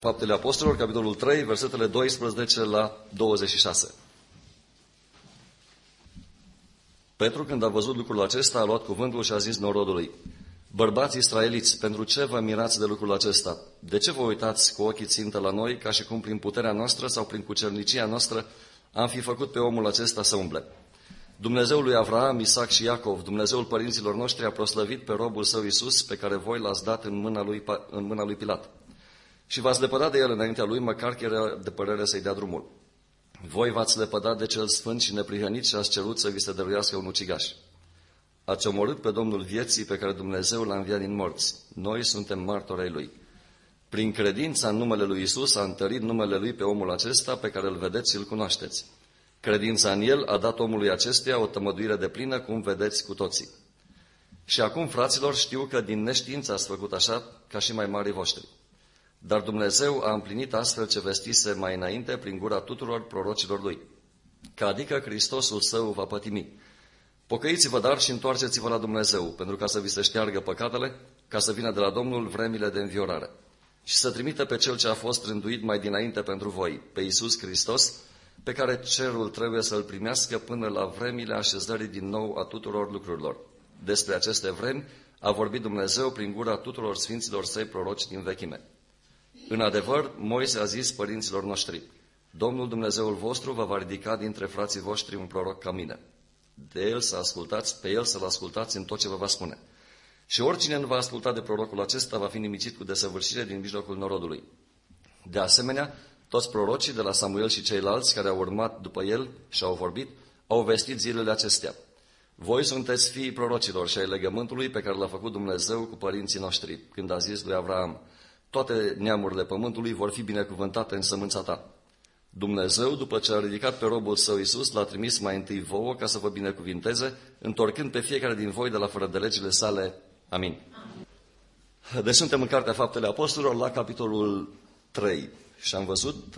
Faptele Apostolilor, capitolul 3, versetele 12 la 26. Petru, când a văzut lucrul acesta, a luat cuvântul și a zis norodului: bărbați israeliți, pentru ce vă mirați de lucrul acesta? De ce vă uitați cu ochii țintă la noi, ca și cum prin puterea noastră sau prin cucernicia noastră am fi făcut pe omul acesta să umble? Dumnezeul lui Avraam, Isaac și Iacov, Dumnezeul părinților noștri, a proslăvit pe robul său Iisus, pe care voi l-ați dat în mâna lui Pilat. Și v-ați lepădat de el înaintea lui, măcar că era de părere să-i dea drumul. Voi v-ați lepădat de cel sfânt și neprihănit și ați cerut să vi se dăruiască un ucigaș. Ați omorât pe Domnul vieții, pe care Dumnezeu l-a înviat din morți. Noi suntem martori ai lui. Prin credința în numele lui Iisus a întărit numele lui pe omul acesta, pe care îl vedeți și îl cunoașteți. Credința în el a dat omului acestuia o tămăduire deplină, cum vedeți cu toții. Și acum, fraților, știu că din neștiință ați făcut așa, ca și mai marii voștri. Dar Dumnezeu a împlinit astfel ce vestise mai înainte prin gura tuturor prorocilor lui, că adică Hristosul său va pătimi. Pocăiți-vă dar și întoarceți-vă la Dumnezeu, pentru ca să vi se șteargă păcatele, ca să vină de la Domnul vremile de înviorare. Și să trimită pe Cel ce a fost rânduit mai dinainte pentru voi, pe Iisus Hristos, pe care cerul trebuie să-L primească până la vremile așezării din nou a tuturor lucrurilor. Despre aceste vremi a vorbit Dumnezeu prin gura tuturor sfinților săi proroci din vechime. În adevăr, Moise a zis părinților noștri: Domnul Dumnezeul vostru vă va ridica dintre frații voștri un proroc ca mine. De el să ascultați, pe el să-l ascultați în tot ce vă va spune. Și oricine nu va asculta de prorocul acesta va fi nimicit cu desăvârșire din mijlocul norodului. De asemenea, toți prorocii de la Samuel și ceilalți care au urmat după el și au vorbit, au vestit zilele acestea. Voi sunteți fiii prorocilor și ai legământului pe care l-a făcut Dumnezeu cu părinții noștri, când a zis lui Avraam: toate neamurile pământului vor fi binecuvântate în sămânța ta. Dumnezeu, după ce a ridicat pe robul său Iisus, l-a trimis mai întâi vouă ca să vă binecuvinteze, întorcând pe fiecare din voi de la fără de legile sale. Amin. Deci suntem în Cartea Faptele Apostolilor, la capitolul 3. Și am văzut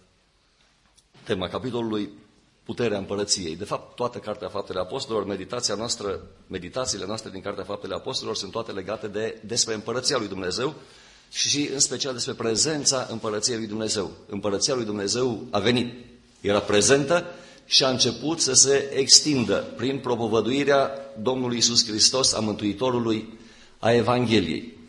tema capitolului Puterea împărăției. De fapt, toată Cartea Faptele Apostolilor, meditațiile noastre din Cartea Faptele Apostolilor sunt toate legate despre împărăția lui Dumnezeu și în special despre prezența împărăției lui Dumnezeu. Împărăția lui Dumnezeu a venit, era prezentă și a început să se extindă prin propovăduirea Domnului Iisus Hristos, a Mântuitorului, a Evangheliei.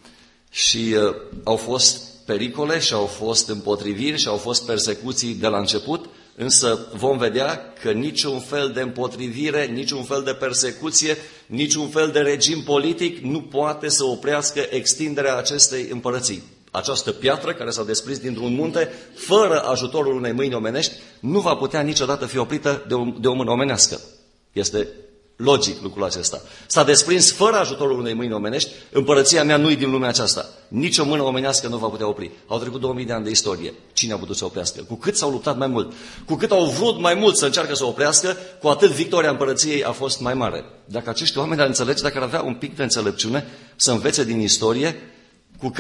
Și au fost pericole și au fost împotriviri și au fost persecuții de la început, însă vom vedea că niciun fel de împotrivire, niciun fel de persecuție, niciun fel de regim politic nu poate să oprească extinderea acestei împărății. Această piatră care s-a desprins dintr-un munte, fără ajutorul unei mâini omenești, nu va putea niciodată fi oprită de o mână omenească. Este logic lucrul acesta. S-a desprins fără ajutorul unei mâini omenești, împărăția mea nu-i din lumea aceasta. Nici o mână omenească nu va putea opri. Au trecut 2000 de ani de istorie. Cine a putut să oprească? Cu cât s-au luptat mai mult, cu cât au vrut mai mult să încearcă să oprească, cu atât victoria împărăției a fost mai mare. Dacă acești oameni ar înțelege, dacă ar avea un pic de înțelepciune, să învețe din istorie, cu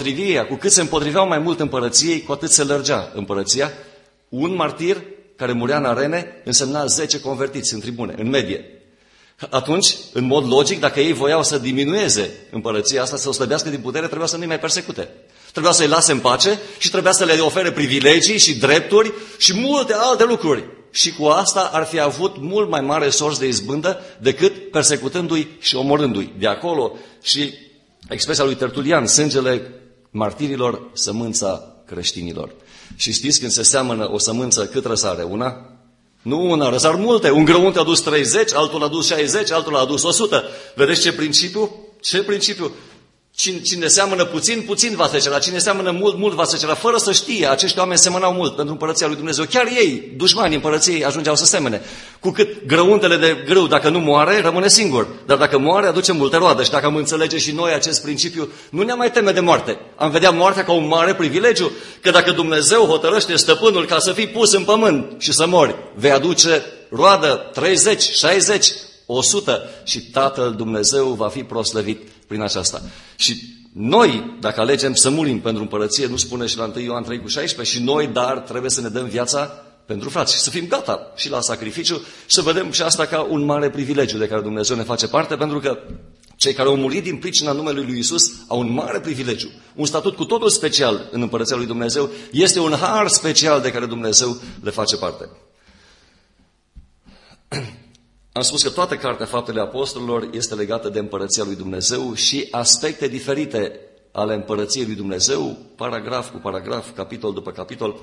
cât se împotriveau mai mult împărăției, cu atât se lărgea împărăția. Un martir care murea în arene însemna 10 convertiți în tribune, în medie. Atunci, în mod logic, dacă ei voiau să diminueze împărăția asta, să o slăbească din putere, trebuia să nu-i mai persecute. Trebuia să-i lase în pace și trebuia să le ofere privilegii și drepturi și multe alte lucruri. Și cu asta ar fi avut mult mai mare sorți de izbândă decât persecutându-i și omorându-i. De acolo și expresia lui Tertulian: sângele martirilor, sămânța creștinilor. Și știți, când se seamănă o sămânță, cât răsare? Una? Nu una, răsar multe. Un grăunt a adus 30, altul a adus 60, altul a adus 100. Vedeți ce principiu? Ce principiu? Cine seamănă puțin, puțin va secera. Cine seamănă mult, mult va secera. Fără să știe, acești oameni semănau mult pentru împărăția lui Dumnezeu. Chiar ei, dușmanii împărăției, ajungeau să semene. Cu cât grăuntele de grâu, dacă nu moare, rămâne singur. Dar dacă moare, aduce multe roade. Și dacă am înțelege și noi acest principiu, nu ne mai teme de moarte. Am vedea moartea ca un mare privilegiu. Că dacă Dumnezeu hotărăște, stăpânul, ca să fii pus în pământ și să mori, vei aduce roadă 30, 60, 100 și Tatăl Dumnezeu va fi proslăvit prin aceasta. Și noi, dacă alegem să murim pentru împărăție, nu spune și la 1 Ioan 3,16, și noi, dar trebuie să ne dăm viața pentru frați și să fim gata și la sacrificiu și să vedem și asta ca un mare privilegiu de care Dumnezeu ne face parte, pentru că Cei care au murit din pricina numelui lui Iisus au un mare privilegiu, un statut cu totul special în Împărăția lui Dumnezeu. Este un har special de care Dumnezeu le face parte. Am spus că toată cartea Faptele Apostolilor este legată de Împărăția lui Dumnezeu și aspecte diferite ale Împărăției lui Dumnezeu, paragraf cu paragraf, capitol după capitol.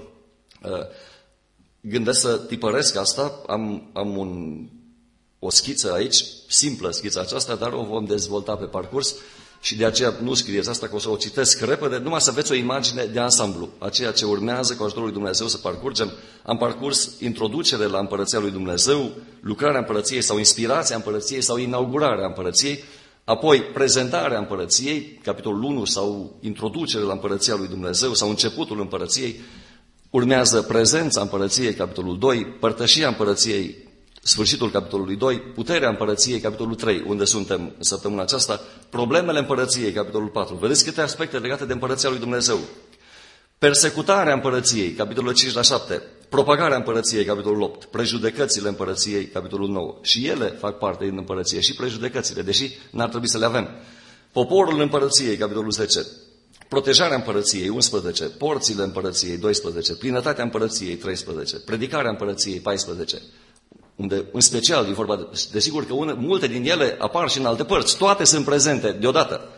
Gândesc să tipăresc asta, am o schiță aici, simplă schița aceasta, dar o vom dezvolta pe parcurs și de aceea nu scrieți asta, că o să o citesc repede, numai să aveți o imagine de ansamblu, a ceea ce urmează cu ajutorul lui Dumnezeu să parcurgem. Am parcurs introducere la Împărăția lui Dumnezeu, lucrarea Împărăției sau inspirația Împărăției sau inaugurarea Împărăției, apoi prezentarea Împărăției, capitolul 1 sau introducere la Împărăția lui Dumnezeu sau începutul Împărăției, urmează prezența Împărăției, capitolul 2, părtășia Împărăției, sfârșitul capitolului 2, puterea Împărăției, capitolul 3, unde suntem în săptămâna aceasta, problemele Împărăției, capitolul 4. Vedeți câte aspecte legate de Împărăția lui Dumnezeu. Persecutarea Împărăției, capitolul 5 la 7, propagarea Împărăției, capitolul 8, prejudecățile Împărăției, capitolul 9. Și ele fac parte din Împărăție, și prejudecățile, deși n-ar trebui să le avem. Poporul Împărăției, capitolul 10, protejarea Împărăției, 11, porțile Împărăției, 12, plinătatea Împărăției, 13, predicarea Împărăției, 14, unde în special e vorba, desigur că multe din ele apar și în alte părți, toate sunt prezente deodată.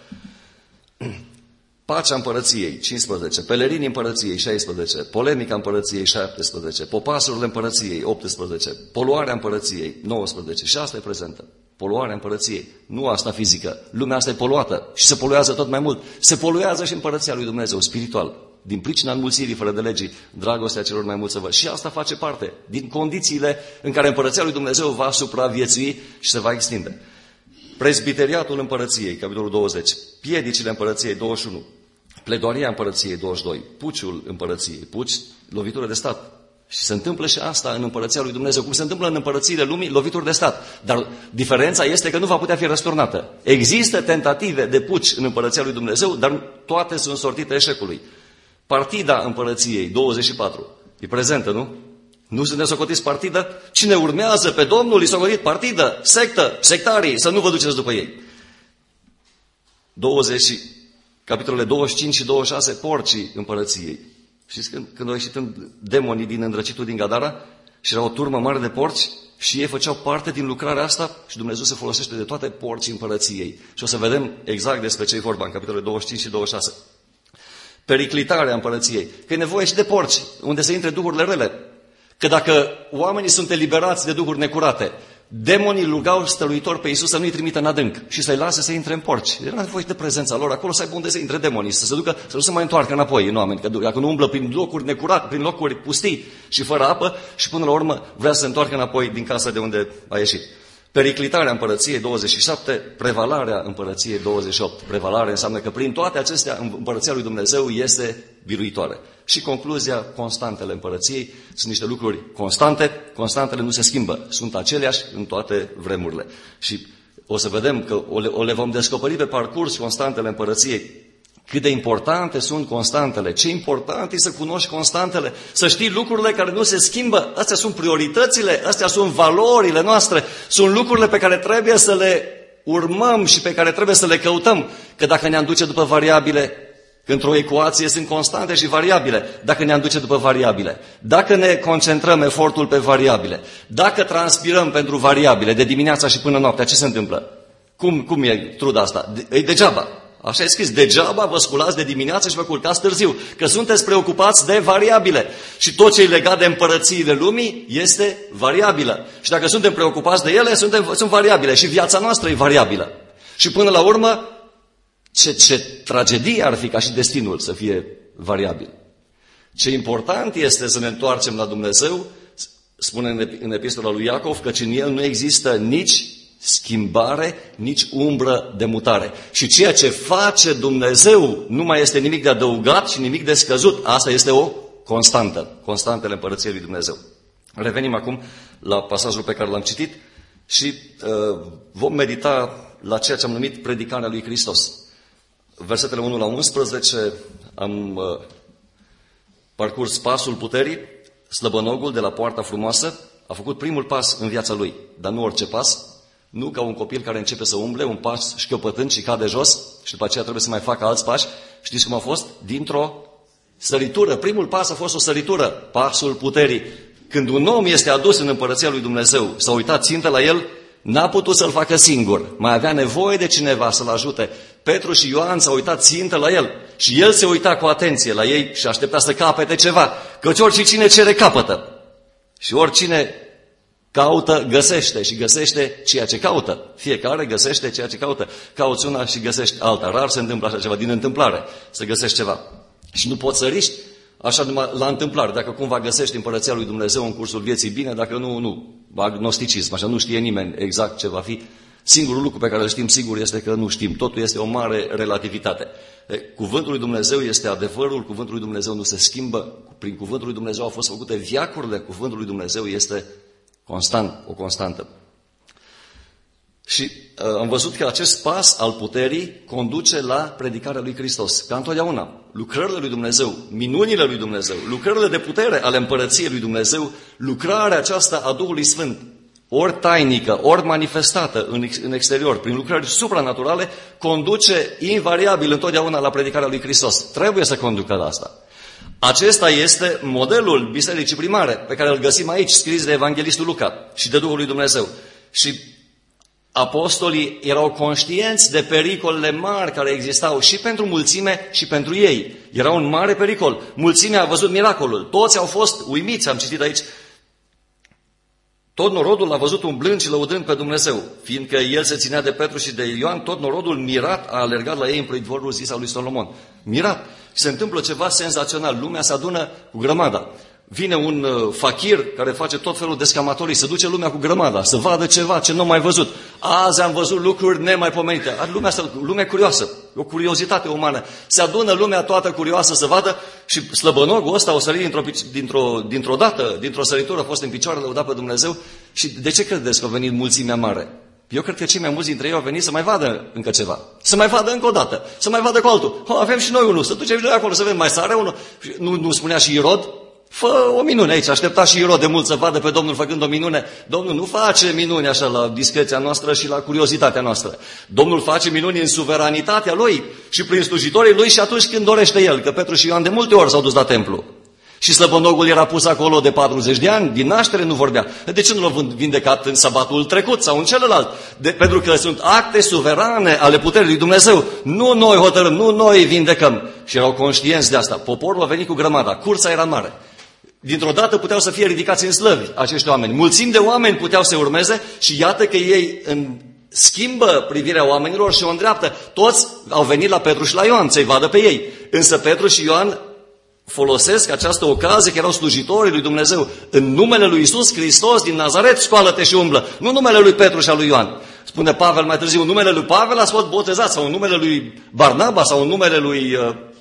Pacea Împărăției, 15, pelerinii Împărăției, 16, polemica Împărăției, 17, popasurile Împărăției, 18, poluarea Împărăției, 19, și asta e prezentă. Poluarea Împărăției, nu asta fizică, lumea asta e poluată și se poluează tot mai mult. Se poluează și Împărăția lui Dumnezeu, spiritual. Din pricina înmulțirii fără de legii, dragostea celor mai mulți să văd. Și asta face parte din condițiile în care Împărăția lui Dumnezeu va supraviețui și se va extinde. Presbiteriatul Împărăției, capitolul 20, piedicile Împărăției, 21, pledoaria Împărăției, 22, puciul Împărăției, puci, lovitură de stat. Și se întâmplă și asta în Împărăția lui Dumnezeu, cum se întâmplă în împărățiile lumii, lovituri de stat. Dar diferența este că nu va putea fi răsturnată. Există tentative de puci în Împărăția lui Dumnezeu, dar toate sunt sortite eșecului. Partida Împărăției, 24, e prezentă, nu? Nu sunt nesocotiți partidă? Cine urmează pe Domnul, îi socotit partidă, sectă, sectarii, să nu vă duceți după ei. 20, capitolele 25 și 26, porcii Împărăției. Știți când au ieșit demonii din îndrăcitul din Gadara și era o turmă mare de porci și ei făceau parte din lucrarea asta și Dumnezeu se folosește de toate porcii Împărăției. Și o să vedem exact despre ce e vorba în capitolele 25 și 26. Periclitarea Împărăției, că e nevoie și de porci, unde să intre duhurile rele. Că dacă oamenii sunt eliberați de duhuri necurate, demonii rugau stăruitor pe Iisus să nu-i trimită în adânc și să-i lase să intre în porci. Era nevoie de prezența lor acolo, să aibă unde să intre demonii, să se ducă, să nu se mai întoarcă înapoi în oameni. Că dacă nu umblă prin locuri necurate, prin locuri pustii și fără apă și până la urmă vrea să se întoarcă înapoi din casa de unde a ieșit. Periclitarea Împărăției, 27, prevalarea Împărăției, 28. Prevalarea înseamnă că prin toate acestea Împărăția lui Dumnezeu este biruitoare. Și concluzia, constantele Împărăției, sunt niște lucruri constante, constantele nu se schimbă, sunt aceleași în toate vremurile. Și o să vedem că o le vom descoperi pe parcurs constantele Împărăției. Cât de importante sunt constantele, ce important e să cunoști constantele, să știi lucrurile care nu se schimbă. Astea sunt prioritățile, astea sunt valorile noastre, sunt lucrurile pe care trebuie să le urmăm și pe care trebuie să le căutăm. Că dacă ne-am duce după variabile, că într-o ecuație sunt constante și variabile, dacă ne-am duce după variabile, dacă ne concentrăm efortul pe variabile, dacă transpirăm pentru variabile de dimineața și până noaptea, ce se întâmplă? Cum e truda asta? E degeaba. Așa e scris, degeaba vă sculați de dimineață și vă culcați târziu, că sunteți preocupați de variabile. Și tot ce e legat de împărățiile lumii este variabilă. Și dacă suntem preocupați de ele, sunt variabile. Și viața noastră e variabilă. Și până la urmă, ce tragedie ar fi ca și destinul să fie variabil. Ce important este să ne întoarcem la Dumnezeu, spune în epistola lui Iacov, căci în El nu există nici schimbare, nici umbră de mutare. Și ceea ce face Dumnezeu nu mai este nimic de adăugat și nimic de scăzut. Asta este o constantă, constantele Împărăției lui Dumnezeu. Revenim acum la pasajul pe care l-am citit și vom medita la ceea ce am numit predicarea lui Hristos. Versetele 1 la 11 am parcurs pasul puterii, slăbănogul de la poarta frumoasă a făcut primul pas în viața lui, dar nu orice pas, Nu ca un copil care începe să umble un pas șchiopătând și cade jos și după aceea trebuie să mai facă alți pași. Știți cum a fost? Dintr-o săritură. Primul pas a fost o săritură, pasul puterii. Când un om este adus în împărăția lui Dumnezeu, s-a uitat țintă la el, n-a putut să-l facă singur. Mai avea nevoie de cineva să-l ajute. Petru și Ioan s-au uitat țintă la el și el se uita cu atenție la ei și aștepta să capete ceva. Căci oricine cere capătă și oricine caută, găsește și găsește ceea ce caută. Fiecare găsește ceea ce caută. Cauți una și găsești alta. Rar se întâmplă așa ceva, din întâmplare, să găsești ceva. Și nu poți să riști așa numai la întâmplare. Dacă cumva găsești împărăția lui Dumnezeu în cursul vieții, bine, dacă nu. Agnosticism, așa nu știe nimeni exact ce va fi. Singurul lucru pe care îl știm sigur este că nu știm. Totul este o mare relativitate. Cuvântul lui Dumnezeu este adevărul, cuvântul lui Dumnezeu nu se schimbă. Prin cuvântul lui Dumnezeu au fost făcute veacurile, cuvântul lui Dumnezeu este constant, o constantă. Și am văzut că acest pas al puterii conduce la predicarea lui Hristos. Ca întotdeauna, lucrările lui Dumnezeu, minunile lui Dumnezeu, lucrările de putere ale împărăției lui Dumnezeu, lucrarea aceasta a Duhului Sfânt, ori tainică, ori manifestată în exterior, prin lucrări supranaturale, conduce invariabil întotdeauna la predicarea lui Hristos. Trebuie să conducă la asta. Acesta este modelul bisericii primare, pe care îl găsim aici, scris de evanghelistul Luca și de Duhul lui Dumnezeu. Și apostolii erau conștienți de pericolele mari care existau și pentru mulțime și pentru ei. Era un mare pericol. Mulțimea a văzut miracolul. Toți au fost uimiți, am citit aici. Tot norodul a văzut umblând și lăudând pe Dumnezeu. Fiindcă el se ținea de Petru și de Ioan, tot norodul mirat a alergat la ei în pridvorul zis al lui Solomon. Mirat. Și se întâmplă ceva senzațional. Lumea se adună cu grămada. Vine un fachir care face tot felul de scamatorii, să duce lumea cu grămada, să vadă ceva ce nu am mai văzut. Azi am văzut lucruri nemaipomenite. Lumea curioasă, o curiozitate umană. Se adună lumea toată curioasă să vadă și slăbănogul ăsta o sărit dintr-o dată, dintr-o săritură, a fost în picioare, lăudat pe Dumnezeu. Și de ce credeți că a venit mulțimea mare? Eu cred că cei mai mulți dintre ei au venit să mai vadă încă ceva. Să mai vadă încă o dată. Să mai vadă cu altul. Avem și noi unul. Să ducem și noi acolo să vedem. Mai sare unul. Nu spunea și Irod? Fă o minune aici. Aștepta și Irod de mult să vadă pe Domnul făcând o minune. Domnul nu face minuni așa la discreția noastră și la curiozitatea noastră. Domnul face minuni în suveranitatea Lui și prin slujitorii Lui și atunci când dorește El. Că Petru și Ioan de multe ori s-au dus la templu. Și slăbănogul era pus acolo de 40 de ani, din naștere nu vorbea. De ce nu l-au vindecat în sabatul trecut sau în celălalt? Pentru că sunt acte suverane ale puterii lui Dumnezeu. Nu noi hotărâm, nu noi vindecăm. Și erau conștienți de asta. Poporul a venit cu grămada, cursa era mare. Dintr-o dată puteau să fie ridicați în slăvi acești oameni. Mulțimi de oameni puteau să urmeze și iată că ei schimbă privirea oamenilor și o îndreaptă. Toți au venit la Petru și la Ioan să-i vadă pe ei. Însă Petru și Ioan folosesc această ocazie, că erau slujitorii lui Dumnezeu. În numele lui Iisus Hristos din Nazaret, scoală-te și umblă. Nu numele lui Petru și al lui Ioan. Spune Pavel mai târziu, în numele lui Pavel ați fost botezați, sau în numele lui Barnaba, sau în numele lui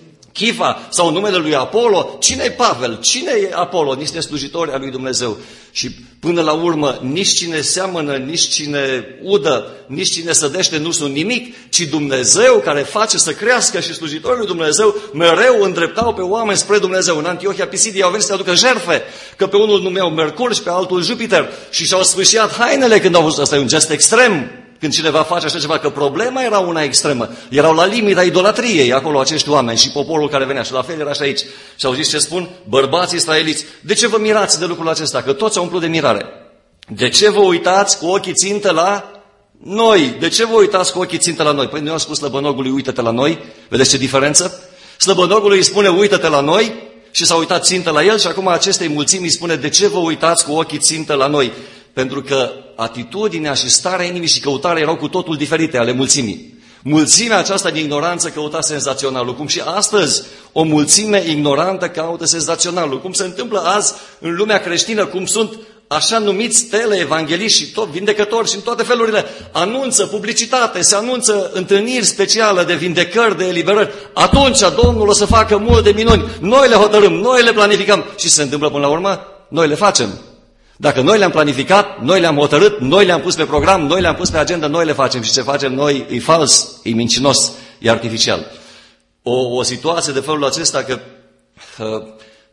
Chifa, sau în numele lui Apollo. Cine-i Pavel? Cine-i Apollo? Niște slujitori al lui Dumnezeu. Și până la urmă, nici cine seamănă, nici cine udă, nici cine sădește nu sunt nimic, ci Dumnezeu care face să crească și slujitorii lui Dumnezeu mereu îndreptau pe oameni spre Dumnezeu. În Antiohia Pisidia au venit să aducă jertfe, că pe unul numeau Mercur și pe altul Jupiter și și-au sfâșiat hainele când au văzut. Asta e un gest extrem. Când cineva face așa ceva, că problema era una extremă. Erau la limita idolatriei acolo acești oameni și poporul care venea. Și la fel era și aici. Și au zis ce spun? Bărbații israeliți, de ce vă mirați de lucrul acesta? Că toți au umplut de mirare. De ce vă uitați cu ochii țintă la noi? De ce vă uitați cu ochii țintă la noi? Păi nu i-am spus slăbănogului, uită-te la noi. Vedeți ce diferență? Slăbănogului îi spune, uită-te la noi și s-a uitat țintă la el și acum acestei mulțimi îi spune, de ce vă uitați cu ochii țintă la noi? Pentru că atitudinea și starea inimii și căutarea erau cu totul diferite ale mulțimii. Mulțimea aceasta de ignoranță căuta senzaționalul, cum și astăzi o mulțime ignorantă caută senzaționalul, cum se întâmplă azi în lumea creștină, cum sunt așa numiți tele-evangeliști și tot vindecători și în toate felurile. Anunță publicitate, se anunță întâlniri speciale de vindecări, de eliberări. Atunci Domnul o să facă multe minuni. Noi le hotărâm, noi le planificăm și se întâmplă până la urmă, noi le facem. Dacă noi le-am planificat, noi le-am hotărât, noi le-am pus pe program, noi le-am pus pe agenda, noi le facem. Și ce facem noi e fals, e mincinos, e artificial. O situație de felul acesta că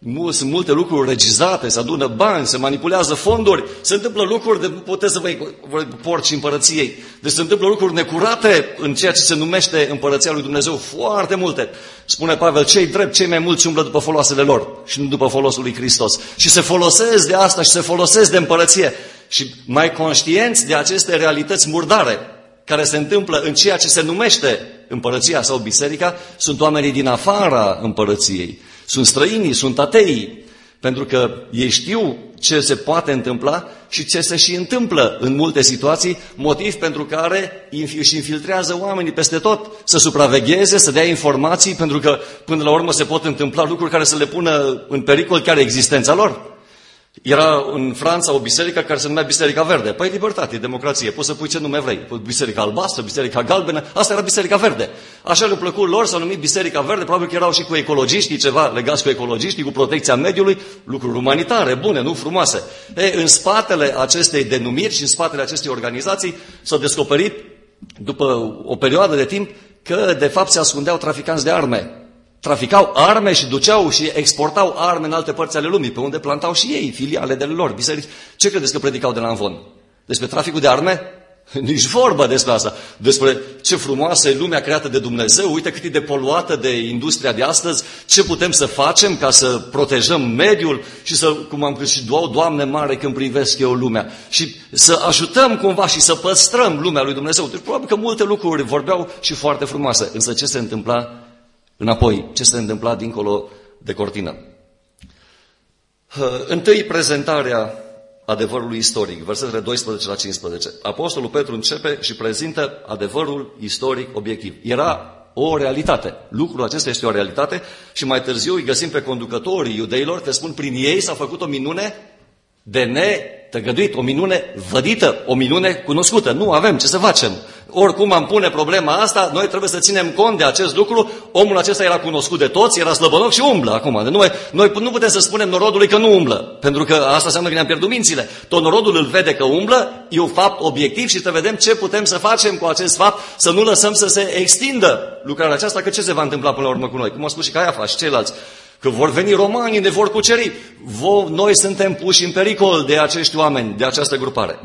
Sunt multe lucruri regizate, se adună bani, se manipulează fonduri, se întâmplă lucruri de nu puteți să vă porci împărăției. Deci se întâmplă lucruri necurate în ceea ce se numește împărăția lui Dumnezeu, foarte multe. Spune Pavel, cei drept, cei mai mulți umblă după foloasele lor și nu după folosul lui Hristos. Și se folosesc de asta și se folosesc de împărăție. Și mai conștienți de aceste realități murdare care se întâmplă în ceea ce se numește împărăția sau biserica, sunt oamenii din afara împărăției. Sunt străinii, sunt ateii, pentru că ei știu ce se poate întâmpla și ce se și întâmplă în multe situații, motiv pentru care își infiltrează oamenii peste tot, să supravegheze, să dea informații, pentru că până la urmă se pot întâmpla lucruri care să le pună în pericol chiar existența lor. Era în Franța o biserică care se numea Biserica Verde. Păi libertate, democrație, poți să pui ce nume vrei. Biserica albastră, Biserica galbenă, asta era Biserica Verde. Așa le-a plăcut lor, s-au numit Biserica Verde, probabil că erau și cu ecologiștii, ceva legați cu ecologiștii, cu protecția mediului, lucruri umanitare, bune, nu frumoase. În spatele acestei denumiri și în spatele acestei organizații s-a descoperit, după o perioadă de timp, că de fapt se ascundeau traficanți de arme. Traficau arme și duceau și exportau arme în alte părți ale lumii, pe unde plantau și ei filiale de lor, biserici. Ce credeți că predicau de la Amvon? Despre traficul de arme? Nici vorba despre asta. Despre ce frumoasă e lumea creată de Dumnezeu, uite cât e de poluată de industria de astăzi, ce putem să facem ca să protejăm mediul și să, cum am zis, Doamne mare când privesc eu lumea, și să ajutăm cumva și să păstrăm lumea lui Dumnezeu. Deci probabil că multe lucruri vorbeau și foarte frumoase, însă ce se întâmpla înapoi, ce se întâmpla dincolo de cortină? Întâi, prezentarea adevărului istoric, versetele 12 la 15. Apostolul Petru începe și prezintă adevărul istoric obiectiv. Era o realitate. Lucrul acesta este o realitate și mai târziu îi găsim pe conducătorii iudeilor, că spun, prin ei s-a făcut o minune de netăgăduit, o minune vădită, o minune cunoscută. Nu avem ce să facem. Oricum am pune problema asta, noi trebuie să ținem cont de acest lucru. Omul acesta era cunoscut de toți, era slăbănoc și umblă acum. Noi nu putem să spunem norodului că nu umblă, pentru că asta înseamnă că ne-am pierdut mințile. Tot norodul îl vede că umblă, e un fapt obiectiv și să vedem ce putem să facem cu acest fapt, să nu lăsăm să se extindă lucrarea aceasta, că ce se va întâmpla până la urmă cu noi? Cum a spus și Caiafa și ceilalți, că vor veni romanii, ne vor cuceri. Noi suntem puși în pericol de acești oameni, de această grupare.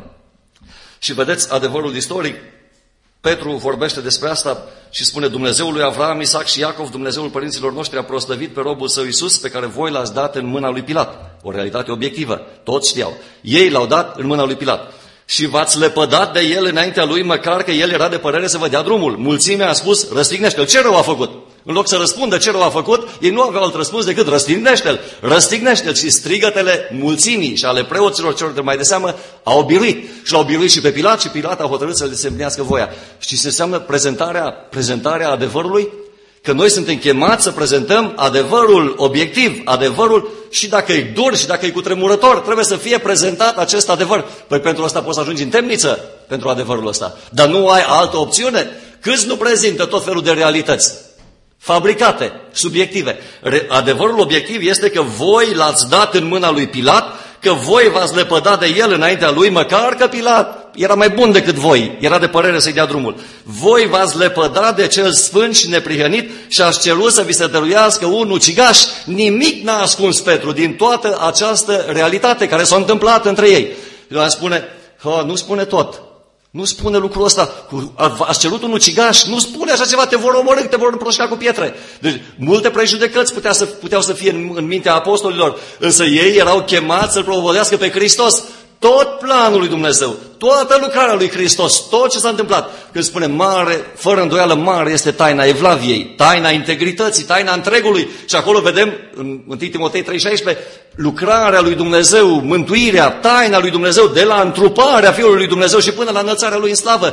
Și vedeți adevărul istoric. Petru vorbește despre asta și spune, Dumnezeul lui Avram, Isaac și Iacov, Dumnezeul părinților noștri, a proslăvit pe robul său Iisus, pe care voi l-ați dat în mâna lui Pilat. O realitate obiectivă, toți știau. Ei l-au dat în mâna lui Pilat. Și v-ați lepădat de el înaintea lui, măcar că el era de părere să vă dea drumul. Mulțimea a spus, răstignește-l. Ce rău a făcut? În loc să răspundă ce rău a făcut, ei nu aveau alt răspuns decât răstignește-l. Răstignește-l. Și strigătele mulțimii și ale preoților celor de mai de seamă au biruit. Și l-au biruit și pe Pilat și Pilat a hotărât să le semnească voia. Știți ce înseamnă prezentarea adevărului? Că noi suntem chemați să prezentăm adevărul obiectiv, adevărul, și dacă e dur și dacă e cutremurător, trebuie să fie prezentat acest adevăr. Păi pentru asta poți să ajungi în temniță, pentru adevărul ăsta. Dar nu ai altă opțiune? Câți nu prezintă tot felul de realități fabricate, subiective? Adevărul obiectiv este că voi l-ați dat în mâna lui Pilat, că voi v-ați lepădat de el înaintea lui, măcar că Pilat era mai bun decât voi, era de părere să-i dea drumul. Voi v-ați lepădat de cel sfânt și neprihănit și ați cerut să vi se dăruiască un ucigaș. Nimic n-a ascuns Petru din toată această realitate care s-a întâmplat între ei. El spune, nu spune tot. Nu spune lucrul ăsta. Ați cerut un ucigaș? Nu spune așa ceva, te vor omorî, te vor împroșca cu pietre. Deci, multe prejudecăți puteau să fie în mintea apostolilor, însă ei erau chemați să-L propovădească pe Hristos. Tot planul lui Dumnezeu, toată lucrarea lui Hristos, tot ce s-a întâmplat. Când spune mare, fără îndoială mare este taina Evlaviei, taina integrității, taina întregului. Și acolo vedem, în 1 Timotei 3,16, lucrarea lui Dumnezeu, mântuirea, taina lui Dumnezeu, de la întruparea Fiului lui Dumnezeu și până la înălțarea lui în slavă.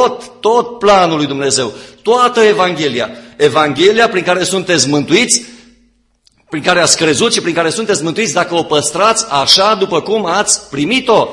Tot planul lui Dumnezeu, toată Evanghelia. Evanghelia prin care sunteți mântuiți, prin care ați crezut și prin care sunteți mântuiți, dacă o păstrați așa după cum ați primit-o.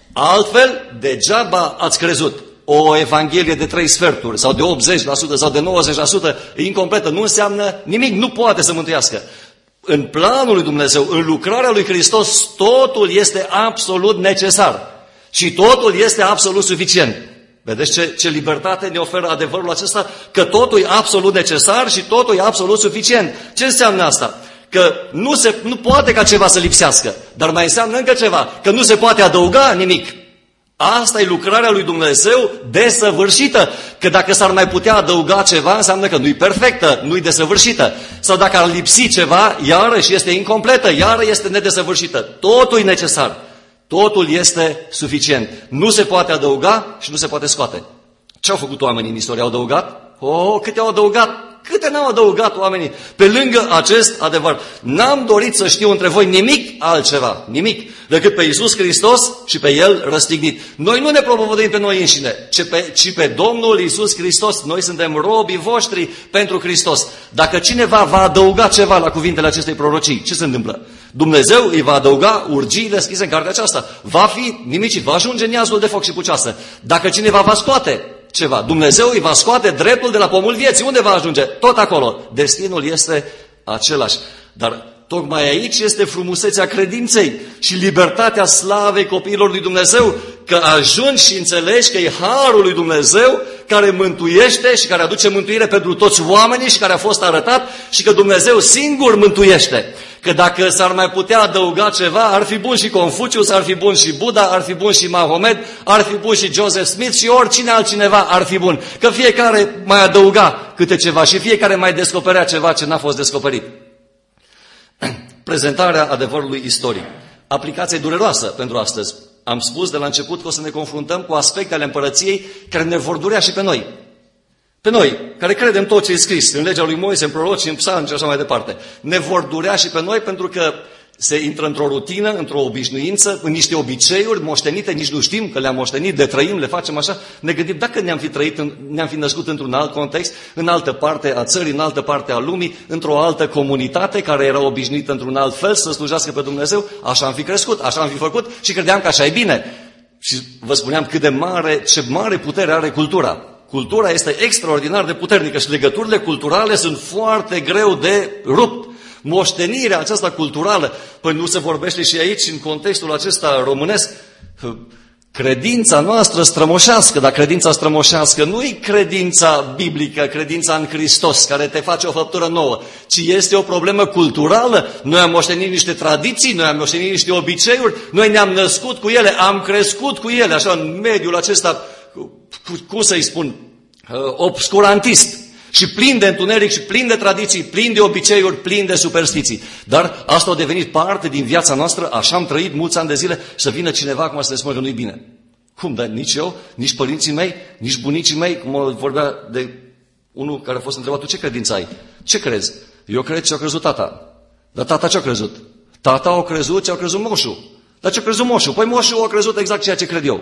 Altfel, degeaba ați crezut. O evanghelie de 3 sferturi sau de 80% sau de 90% e incompletă, nu înseamnă nimic, nu poate să mântuiască. În planul lui Dumnezeu, în lucrarea lui Hristos, totul este absolut necesar și totul este absolut suficient. Vedeți ce libertate ne oferă adevărul acesta? Că totul e absolut necesar și totul e absolut suficient. Ce înseamnă asta? că nu poate ca ceva să lipsească, dar mai înseamnă încă ceva, că nu se poate adăuga nimic. Asta e lucrarea lui Dumnezeu desăvârșită, că dacă s-ar mai putea adăuga ceva, înseamnă că nu-i perfectă, nu-i desăvârșită. Sau dacă ar lipsi ceva, iarăși este incompletă, iarăși este nedesăvârșită. Totul e necesar, totul este suficient. Nu se poate adăuga și nu se poate scoate. Ce au făcut oamenii în istorie? Au adăugat? Câte au adăugat? Câte n-au adăugat oamenii? Pe lângă acest adevăr. N-am dorit să știu între voi nimic altceva, nimic, decât pe Iisus Hristos și pe El răstignit. Noi nu ne propovăduim pe noi înșine, ci pe Domnul Iisus Hristos. Noi suntem robii voștri pentru Hristos. Dacă cineva va adăuga ceva la cuvintele acestei prorocii, ce se întâmplă? Dumnezeu îi va adăuga urgiile scrise în cartea aceasta. Va fi nimicit, va ajunge în iazul de foc și pucioasă. Dacă cineva va scoate ceva, Dumnezeu îi va scoate dreptul de la pomul vieții. Unde va ajunge? Tot acolo. Destinul este același. Dar tocmai aici este frumusețea credinței și libertatea slavei copiilor lui Dumnezeu, că ajungi și înțelegi că e harul lui Dumnezeu care mântuiește și care aduce mântuire pentru toți oamenii și care a fost arătat și că Dumnezeu singur mântuiește. Că dacă s-ar mai putea adăuga ceva, ar fi bun și Confucius, ar fi bun și Buddha, ar fi bun și Mahomed, ar fi bun și Joseph Smith și oricine altcineva ar fi bun. Că fiecare mai adăuga câte ceva și fiecare mai descoperea ceva ce n-a fost descoperit. Prezentarea adevărului istoric. Aplicație dureroasă pentru astăzi. Am spus de la început că o să ne confruntăm cu aspecte ale împărăției care ne vor durea și pe noi. Pe noi, care credem tot ce e scris în legea lui Moise, în proroci, în psalmi și așa mai departe. Ne vor durea și pe noi pentru că se intră într-o rutină, într-o obișnuință, în niște obiceiuri moștenite, nici nu știm că le-am moștenit, de trăim, le facem așa. Ne gândim, dacă ne-am fi născut într-un alt context, în altă parte a țării, în altă parte a lumii, într-o altă comunitate care era obișnuită într-un alt fel să slujească pe Dumnezeu, așa am fi crescut, așa am fi făcut și credeam că așa e bine. Și vă spuneam ce mare putere are cultura. Cultura este extraordinar de puternică și legăturile culturale sunt foarte greu de rupt. Moștenirea aceasta culturală, păi nu se vorbește și aici, în contextul acesta românesc, credința noastră strămoșească, dar credința strămoșească nu e credința biblică, credința în Hristos, care te face o făptură nouă, ci este o problemă culturală. Noi am moștenit niște tradiții, noi am moștenit niște obiceiuri, noi ne-am născut cu ele, am crescut cu ele, așa, în mediul acesta, cum să-i spun, obscurantist. Și plin de întuneric și plin de tradiții, plin de obiceiuri, plin de superstiții. Dar asta a devenit parte din viața noastră, așa am trăit mulți ani de zile, să vină cineva acum să ne spună că nu-i bine. Cum? Dar nici eu, nici părinții mei, nici bunicii mei, cum vorbea de unul care a fost întrebat, tu ce credință ai? Ce crezi? Eu cred ce a crezut tata. Dar tata ce a crezut? Tata a crezut ce a crezut moșul. Dar ce a crezut moșul? Păi moșul a crezut exact ceea ce cred eu.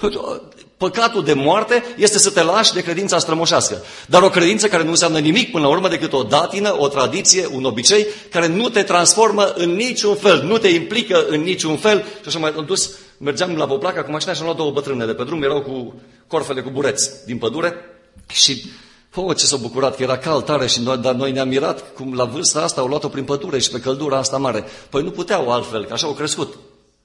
Păcatul de moarte este să te lași de credința strămoșească. Dar o credință care nu înseamnă nimic până la urmă decât o datină, o tradiție, un obicei, care nu te transformă în niciun fel, nu te implică în niciun fel. Și așa mai am dus, mergeam la Poplaca cu mașina și am luat două bătrâne de pe drum, erau cu corfele cu bureți din pădure și ce s-au bucurat, că era cald tare, dar noi ne-am mirat cum la vârsta asta au luat-o prin pădure și pe căldura asta mare. Păi nu puteau altfel, că așa au crescut.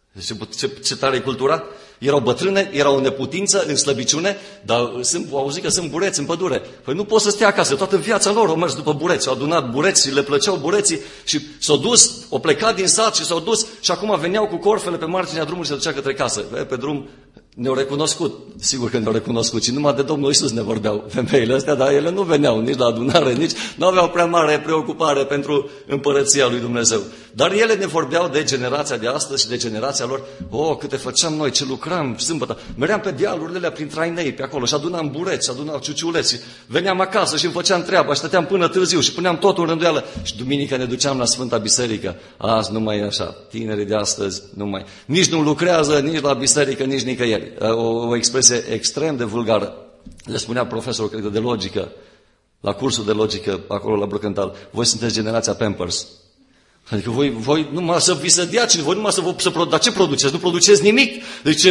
Ce tare e cultura? Erau bătrâne, erau în neputință, în slăbiciune, dar au auzit că sunt bureți în pădure. Păi nu pot să stea acasă, toată viața lor au mers după bureți, au adunat bureți și le plăceau bureții și s-au dus, au plecat din sat și s-au dus și acum veneau cu corfele pe marginea drumului și se ducea către casă. Pe drum ne-au recunoscut, sigur că ne-au recunoscut și numai de Domnul Iisus ne vorbeau femeile astea, dar ele nu veneau nici la adunare, nici nu aveau prea mare preocupare pentru împărăția lui Dumnezeu. Dar ele ne vorbeau de generația de astăzi și de generația lor. Câte făceam noi, ce lucram sâmbătă. Meream pe dealurile alea prin trainei pe acolo și adunam bureți, adunam ciuciuleți. Veneam acasă și îmi făceam treaba și stăteam până târziu și puneam totul în rânduială. Și duminică ne duceam la Sfânta Biserică. Azi nu mai e așa. Tinerii de astăzi nu mai. Nici nu lucrează, nici la biserică, nici nicăieri. O expresie extrem de vulgară. Le spunea profesorul, cred că de logică, la cursul de logică, acolo la Bruckenthal, voi sunteți generația Pampers. Adică voi numai să vi se dea, voi numai dar ce produceți? Nu produceți nimic. Deci ceva,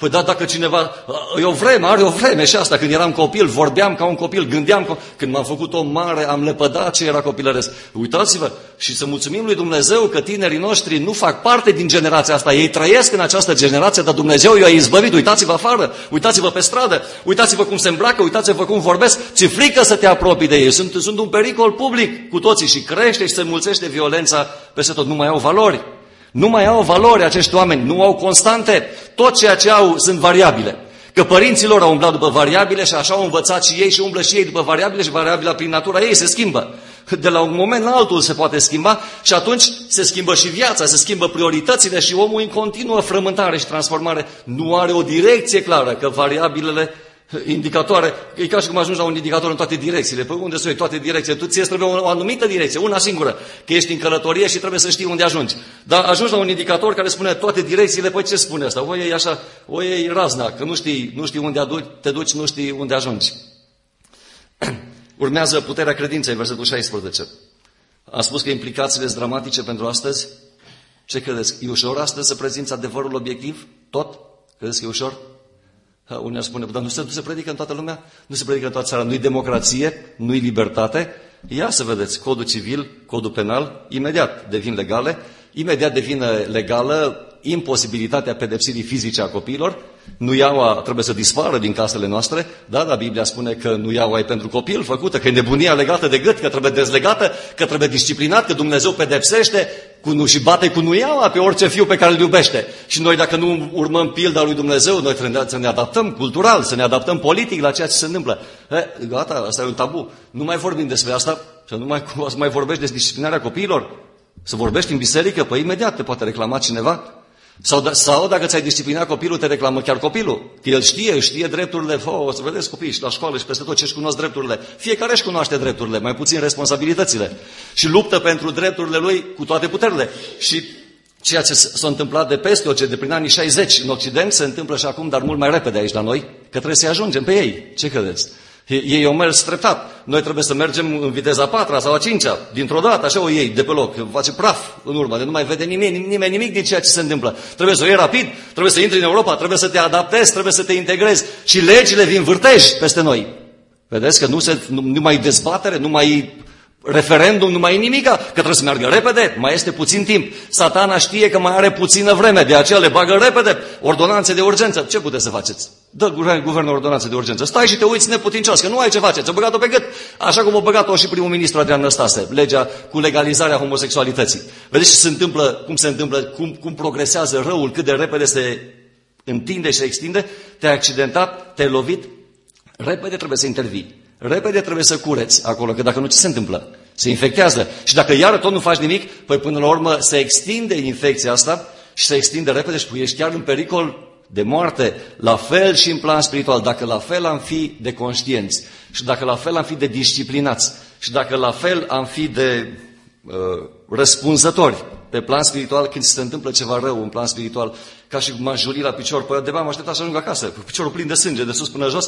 Păi da, dacă cineva, e o vreme, are o vreme și asta, când eram copil, vorbeam ca un copil, gândeam ca... Când m-am făcut om mare, am lepădat ce era copilăresc. Uitați-vă și să mulțumim lui Dumnezeu că tinerii noștri nu fac parte din generația asta. Ei trăiesc în această generație, dar Dumnezeu i-a izbăvit. Uitați-vă afară, uitați-vă pe stradă, uitați-vă cum se îmbracă, uitați-vă cum vorbesc. Ți-e frică să te apropii de ei. Sunt un pericol public cu toții și crește și se mulțește violența peste tot. Nu mai au valori. Nu mai au valori acești oameni, nu au constante. Tot ceea ce au sunt variabile. Că părinții lor au umblat după variabile și așa au învățat și ei și umblă și ei după variabile și variabila prin natura ei se schimbă. De la un moment la altul se poate schimba și atunci se schimbă și viața, se schimbă prioritățile și omul în continuă frământare și transformare nu are o direcție clară, că variabilele indicatoare, e ca și cum ajungi la un indicator în toate direcțiile. Păi unde sunt toate direcțiile? Tu ție trebuie o anumită direcție, una singură, că ești în călătorie și trebuie să știi unde ajungi. Dar ajungi la un indicator care spune toate direcțiile, păi ce spune asta? O e așa, o e razna, că nu știi unde te duci, nu știi unde ajungi. Urmează puterea credinței, versetul 16. Am spus că implicațiile sunt dramatice pentru astăzi. Ce credeți? E ușor astăzi să prezinți adevărul obiectiv? Tot? Credeți că e ușor? Unii ar spune, dar nu se predică în toată lumea? Nu se predică în toată țara? Nu-i democrație? Nu-i libertate? Ia să vedeți, codul civil, codul penal, imediat devin legale, imediat devine legală imposibilitatea pedepsirii fizice a copiilor. Nuiaua trebuie să dispară din casele noastre, da, dar Biblia spune că nuiaua e pentru copil făcută, că e nebunia legată de gât, că trebuie dezlegată, că trebuie disciplinat, că Dumnezeu pedepsește și bate cu nuiaua pe orice fiu pe care îl iubește. Și noi dacă nu urmăm pilda lui Dumnezeu, noi trebuie să ne adaptăm cultural, să ne adaptăm politic la ceea ce se întâmplă. Gata, asta e un tabu. Nu mai vorbim despre asta, să nu mai vorbești despre disciplinarea copiilor. Să vorbești în biserică, păi imediat te poate reclama cineva. Sau dacă ți-ai disciplinat copilul, te reclamă chiar copilul. Că el știe drepturile. O să vedeți copiii și la școală și peste tot ce își cunosc drepturile. Fiecare își cunoaște drepturile, mai puțin responsabilitățile. Și luptă pentru drepturile lui cu toate puterile. Și ceea ce s-a întâmplat de peste de prin anii 60 în Occident se întâmplă și acum, dar mult mai repede aici la noi, că trebuie să-i ajungem pe ei. Ce credeți? Ei au mers treptat. Noi trebuie să mergem în viteza 4 sau a 5-a. Dintr-o dată, așa o iei de pe loc. Face praf în urmă, de nu mai vede nimeni nimic din ceea ce se întâmplă. Trebuie să o iei rapid, trebuie să intri în Europa, trebuie să te adaptezi, trebuie să te integrezi. Și legile vin vârtej peste noi. Vedeți că nu mai dezbatere, nu mai referendum, nu mai e nimica, că trebuie să meargă repede, mai este puțin timp. Satana știe că mai are puțină vreme, de aceea le bagă repede ordonanțe de urgență. Ce puteți să faceți? Dă guvernul ordonanțe de urgență. Stai și te uiți neputincios, că nu ai ce face. Ți-a băgat-o pe gât, așa cum a băgat-o și primul ministru Adrian Năstase, legea cu legalizarea homosexualității. Vedeți ce se întâmplă, cum progresează răul, cât de repede se întinde și se extinde. Te-ai accidentat, te-ai lovit, repede trebuie să intervii. Repede trebuie să cureți acolo, că dacă nu, ce se întâmplă? Se infectează. Și dacă iară tot nu faci nimic, păi până la urmă se extinde infecția asta și se extinde repede și ești chiar în pericol de moarte. La fel și în plan spiritual. Dacă la fel am fi de conștienți și dacă la fel am fi de disciplinați și dacă la fel am fi de răspunzători pe plan spiritual, când se întâmplă ceva rău în plan spiritual, ca și cum m-aș juri la picior, păi de-abia am așteptat să ajung acasă, cu piciorul plin de sânge, de sus până jos,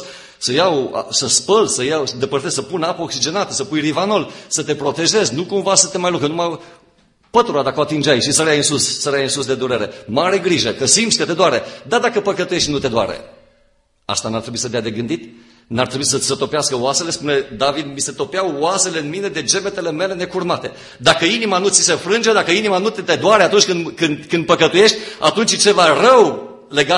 să spăl, să depărtez, să pun apă oxigenată, să pui rivanol, să te protejezi, nu cumva să te mai lucă, numai pătura dacă o atingeai și săreai în sus de durere. Mare grijă, că simți că te doare, dar dacă păcătuiești și nu te doare. Asta n-ar trebui să dea de gândit? N-ar trebui să-ți se topească oasele? Spune David, mi se topeau oasele în mine de gemetele mele necurmate. Dacă inima nu ți se frânge, dacă inima nu te doare atunci când păcătuiești, atunci e ceva rău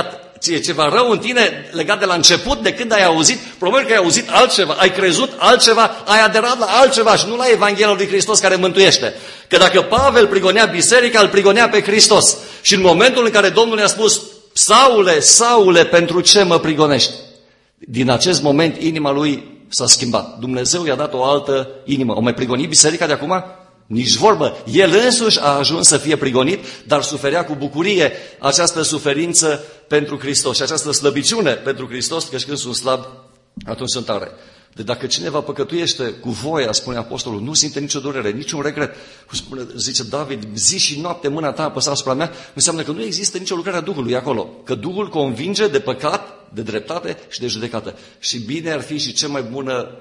ceva rău în tine legat de la început, de când ai auzit, probabil că ai auzit altceva, ai crezut altceva, ai aderat la altceva și nu la Evanghelia lui Hristos care mântuiește. Că dacă Pavel prigonea biserica, îl prigonea pe Hristos. Și în momentul în care Domnul i-a spus, Saule, Saule, pentru ce mă prigonești? Din acest moment inima lui s-a schimbat. Dumnezeu i-a dat o altă inimă. O mai prigonit biserica de acum? Nici vorbă. El însuși a ajuns să fie prigonit, dar suferea cu bucurie această suferință pentru Hristos și această slăbiciune pentru Hristos, că când sunt slab, atunci sunt tare. De dacă cineva păcătuiește cu voia, spune apostolul, nu simte nicio durere, niciun regret. Zice David, zi și noapte mâna ta apăsa asupra mea, înseamnă că nu există nicio lucrare a Duhului acolo. Că Duhul convinge de păcat, de dreptate și de judecată. Și bine ar fi și cea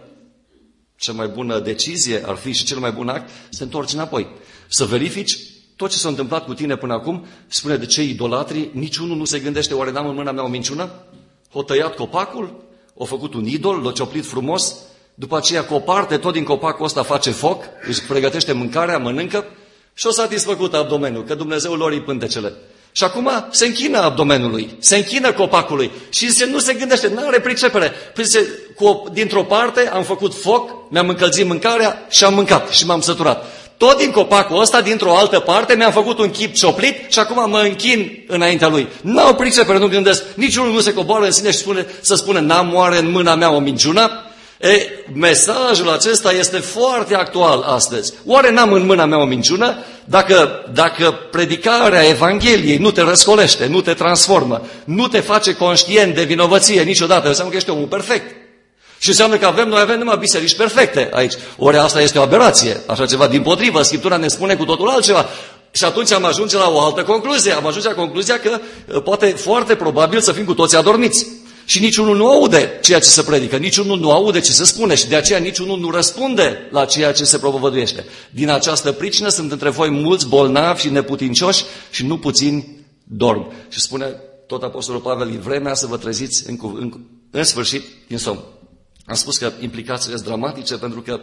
mai bună decizie ar fi și cel mai bun act să te întorci înapoi. Să verifici tot ce s-a întâmplat cu tine până acum, spune de cei idolatri, niciunul nu se gândește, oare n-am în mâna mea o minciună? O tăiat copacul, o făcut un idol, l-a cioplit frumos, după aceea cu o parte, tot din copacul ăsta face foc, își pregătește mâncarea, mănâncă și o satisfăcut abdomenul, că Dumnezeu lor îi pântecele. Și acum se închină abdomenului, se închină copacului și nu se gândește, nu are pricepere. Dintr-o parte am făcut foc, mi-am încălzit mâncarea și am mâncat și m-am săturat. Tot din copacul ăsta, dintr-o altă parte, mi-am făcut un chip cioplit și acum mă închin înaintea lui. N-au pricepere, nu gândesc, niciunul nu se coboară în sine și să spune, n-am oare în mâna mea o minciună? Mesajul acesta este foarte actual astăzi. Oare n-am în mâna mea o minciună? Dacă predicarea Evangheliei nu te răscolește, nu te transformă, nu te face conștient de vinovăție niciodată, înseamnă că ești omul perfect. Și înseamnă că noi avem numai biserici perfecte aici. Ori asta este o aberație, așa ceva dimpotrivă. Scriptura ne spune cu totul altceva. Și atunci am ajunge la o altă concluzie. Am ajunge la concluzia că poate foarte probabil să fim cu toții adormiți. Și niciunul nu aude ceea ce se predică, niciunul nu aude ce se spune și de aceea niciunul nu răspunde la ceea ce se propovăduiește. Din această pricină sunt între voi mulți bolnavi și neputincioși și nu puțini dorm. Și spune tot Apostolul Pavel, e vremea să vă treziți în sfârșit din somn. Am spus că implicațiile sunt dramatice pentru că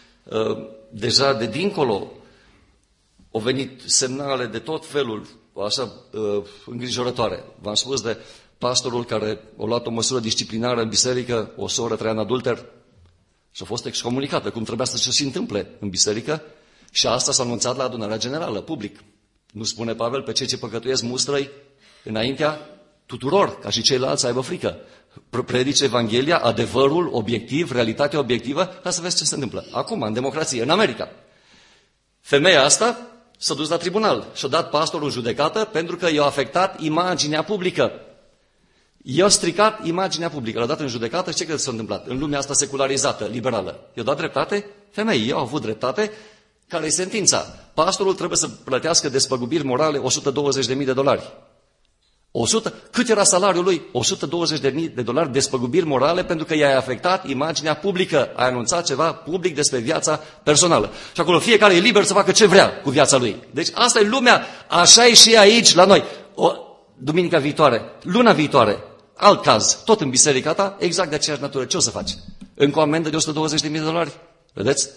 deja de dincolo au venit semnale de tot felul, așa îngrijorătoare. V-am spus de pastorul care a luat o măsură disciplinară în biserică, o soră trăia în adulter și a fost excomunicată, cum trebuia să se întâmple în biserică și asta s-a anunțat la adunarea generală, public. Nu spune Pavel, pe cei ce păcătuiesc mustră-i înaintea tuturor, ca și ceilalți să aibă frică. Predice Evanghelia, adevărul, obiectiv, realitatea obiectivă, ca să vezi ce se întâmplă. Acum, în democrație, în America. Femeia asta s-a dus la tribunal și a dat pastorul în judecată pentru că i-a afectat imaginea publică. I-a stricat imaginea publică. L-a dat în judecată și ce crede s-a întâmplat? În lumea asta secularizată, liberală. I-a dat dreptate? Femeii au avut dreptate. Care e sentința? Pastorul trebuie să plătească despăgubiri morale $120.000. Cât era salariul lui? $120.000 despăgubiri morale pentru că i-ai afectat imaginea publică. Ai anunțat ceva public despre viața personală. Și acolo fiecare e liber să facă ce vrea cu viața lui. Deci asta e lumea. Așa e și aici la noi. Duminica viitoare, luna viitoare, alt caz, tot în biserica ta, exact de aceeași natură. Ce o să faci? Încă o amendă de $120.000? Vedeți?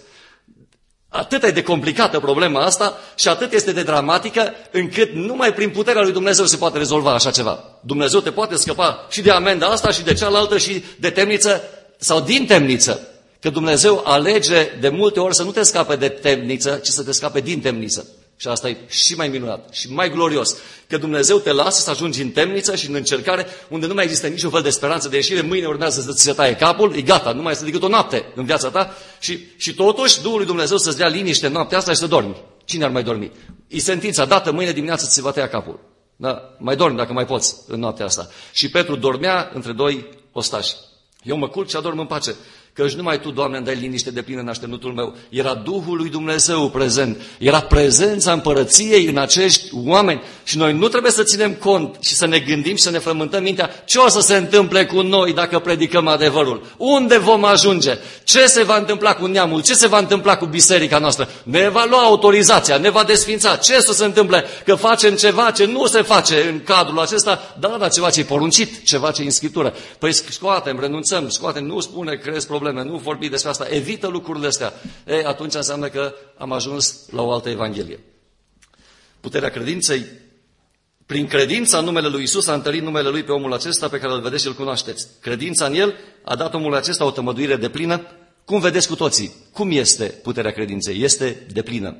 Atât e de complicată problema asta și atât este de dramatică încât numai prin puterea lui Dumnezeu se poate rezolva așa ceva. Dumnezeu te poate scăpa și de amenda asta și de cealaltă și de temniță sau din temniță. Că Dumnezeu alege de multe ori să nu te scape de temniță, ci să te scape din temniță. Și asta e și mai minunat și mai glorios. Că Dumnezeu te lasă să ajungi în temniță și în încercare unde nu mai există niciun fel de speranță de ieșire. Mâine urmează să ți se taie capul, e gata, nu mai este decât o noapte în viața ta. Și totuși Duhul lui Dumnezeu să-ți dea liniște în noaptea asta și să dormi. Cine ar mai dormi? E sentința dată, mâine dimineață ți se va tăia capul. Da? Mai dormi dacă mai poți în noaptea asta. Și Petru dormea între doi ostași. Eu mă culc și adorm în pace. Căci numai Tu, Doamne, îmi dai liniște deplină în așternutul meu. Era Duhul lui Dumnezeu prezent. Era prezența împărăției în acești oameni. Și noi nu trebuie să ținem cont și să ne gândim și să ne frământăm mintea ce o să se întâmple cu noi dacă predicăm adevărul. Unde vom ajunge? Ce se va întâmpla cu neamul? Ce se va întâmpla cu biserica noastră? Ne va lua autorizația, ne va desfința. Ce să se întâmple? Că facem ceva ce nu se face în cadrul acesta, dar ceva ce e poruncit, ceva ce e în Scriptură. Păi scoatem, renunțăm, nu spune, crezi probleme. Nu vorbi despre asta, evită lucrurile astea. Atunci înseamnă că am ajuns la o altă Evanghelie. Puterea credinței, prin credința în numele lui Iisus a întărit numele lui pe omul acesta pe care îl vedeți și îl cunoașteți. Credința în el a dat omul acesta o tămăduire deplină. Cum vedeți cu toții? Cum este puterea credinței? Este deplină.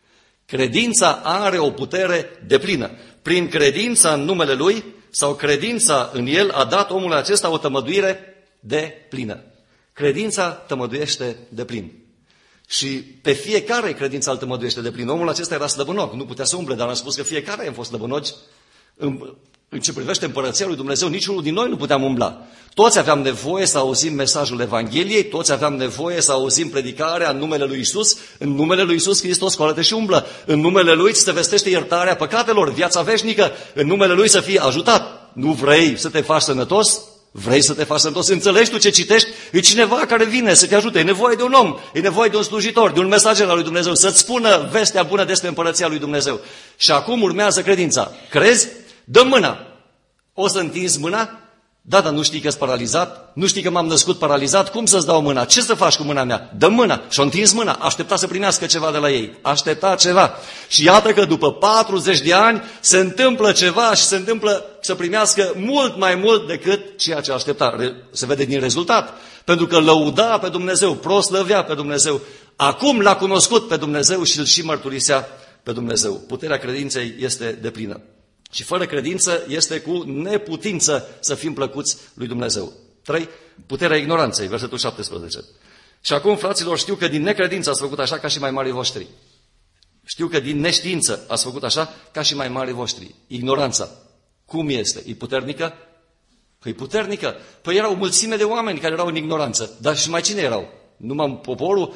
Credința are o putere deplină. Prin credința în numele lui sau credința în el a dat omul acesta o tămăduire deplină. Credința tămăduiește de plin. Și pe fiecare credința îl tămăduiește de plin. Omul acesta era slăbănog, nu putea să umble, dar am spus că fiecare am fost slăbănogi. În ce privește împărăția lui Dumnezeu, niciunul din noi nu puteam umbla. Toți aveam nevoie să auzim mesajul Evangheliei, toți aveam nevoie să auzim predicarea în numele lui Iisus. În numele lui Iisus Hristos scoală-te și umblă. În numele lui se vestește iertarea păcatelor, viața veșnică. În numele lui să fii ajutat. Nu vrei să te faci sănătos? Vrei să te faci sănătos? Înțelegi tu ce citești? E cineva care vine să te ajute. E nevoie de un om, e nevoie de un slujitor, de un mesager al lui Dumnezeu, să-ți spună vestea bună despre împărăția lui Dumnezeu. Și acum urmează credința. Crezi? Dă mâna. O să întinzi mâna? Da, dar nu știi că-s paralizat? Nu știi că m-am născut paralizat? Cum să-ți dau mâna? Ce să faci cu mâna mea? Dă mâna. Și-o întins mâna. Aștepta să primească ceva de la ei. Aștepta ceva. Și iată că după 40 de ani se întâmplă ceva și se întâmplă să primească mult mai mult decât ceea ce aștepta. Se vede din rezultat. Pentru că lăuda pe Dumnezeu, proslăvea pe Dumnezeu. Acum l-a cunoscut pe Dumnezeu și îl și mărturisea pe Dumnezeu. Puterea credinței este deplină. Și fără credință este cu neputință să fim plăcuți lui Dumnezeu. 3. Puterea ignoranței, versetul 17. Și acum, fraților, știu că din necredință ați făcut așa ca și mai marii voștri. Știu că din neștiință ați făcut așa ca și mai marii voștri. Ignoranța. Cum este? E puternică? Păi puternică. Păi era o mulțime de oameni care erau în ignoranță. Dar și mai cine erau? Numai poporul?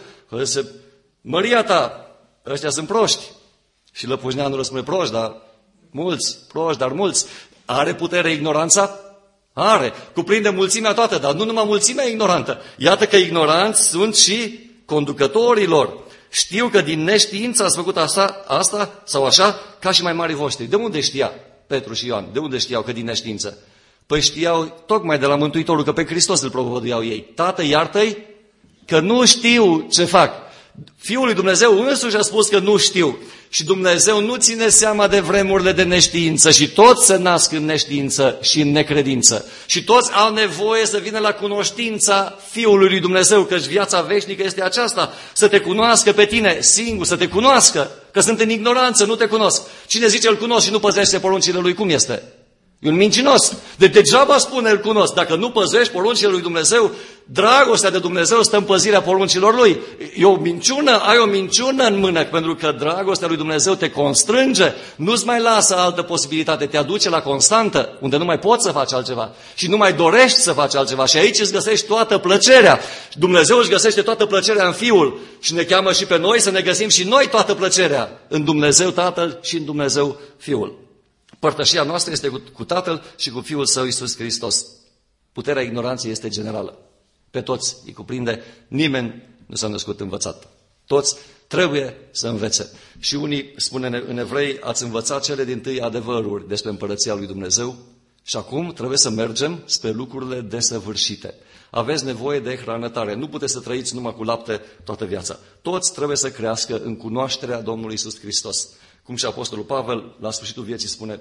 Măria ta, ăștia sunt proști. Și Lăpușneanul răspunde proști, dar mulți, proști, dar mulți. Are putere ignoranța? Are. Cuprinde mulțimea toată, dar nu numai mulțimea ignorantă. Iată că ignoranți sunt și conducătorilor. Știu că din neștiință ați făcut asta sau așa ca și mai marii voștri. De unde știa Petru și Ioan? De unde știau că din neștiință? Păi știau tocmai de la Mântuitorul că pe Hristos îl propovăduiau ei. Tată, iartă-i că nu știu ce fac. Fiul lui Dumnezeu însuși a spus că nu știu. Și Dumnezeu nu ține seama de vremurile de neștiință și toți se nasc în neștiință și în necredință. Și toți au nevoie să vină la cunoștința Fiului lui Dumnezeu, căci viața veșnică este aceasta, să te cunoască pe tine singur, să te cunoască, că sunt în ignoranță, nu te cunosc. Cine zice îl cunosc și nu păzește poruncile lui, cum este? E un mincinos. Degeaba spune îl cunosc. Dacă nu păzești poruncile lui Dumnezeu, dragostea de Dumnezeu stă în păzirea poruncilor lui. E o minciună, ai o minciună în mână, pentru că dragostea lui Dumnezeu te constrânge, nu-ți mai lasă altă posibilitate, te aduce la constantă, unde nu mai poți să faci altceva și nu mai dorești să faci altceva. Și aici îți găsești toată plăcerea. Dumnezeu își găsește toată plăcerea în Fiul și ne cheamă și pe noi să ne găsim și noi toată plăcerea în Dumnezeu Tatăl și în Dumnezeu Fiul. Părtășia noastră este cu Tatăl și cu Fiul Său, Iisus Hristos. Puterea ignoranței este generală. Pe toți îi cuprinde, nimeni nu s-a născut învățat. Toți trebuie să învețe. Și unii spune în Evrei, ați învățat cele dintâi adevăruri despre împărăția lui Dumnezeu și acum trebuie să mergem spre lucrurile desăvârșite. Aveți nevoie de hrană tare. Nu puteți să trăiți numai cu lapte toată viața. Toți trebuie să crească în cunoașterea Domnului Iisus Hristos. Cum și Apostolul Pavel, la sfârșitul vieții, spune,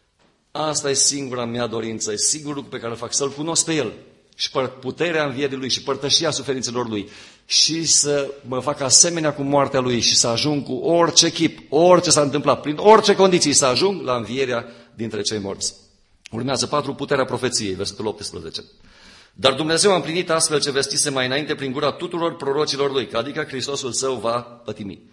asta e singura mea dorință, e singurul lucru pe care îl fac, să-L cunosc pe El și puterea învierii Lui și părtășia suferințelor Lui și să mă fac asemenea cu moartea Lui și să ajung cu orice chip, orice s-a întâmplat, prin orice condiții, să ajung la învierea dintre cei morți. Urmează 4, puterea profeției, versetul 18. Dar Dumnezeu a împlinit astfel ce vestise mai înainte prin gura tuturor prorocilor Lui, adică Hristosul Său va pătimi.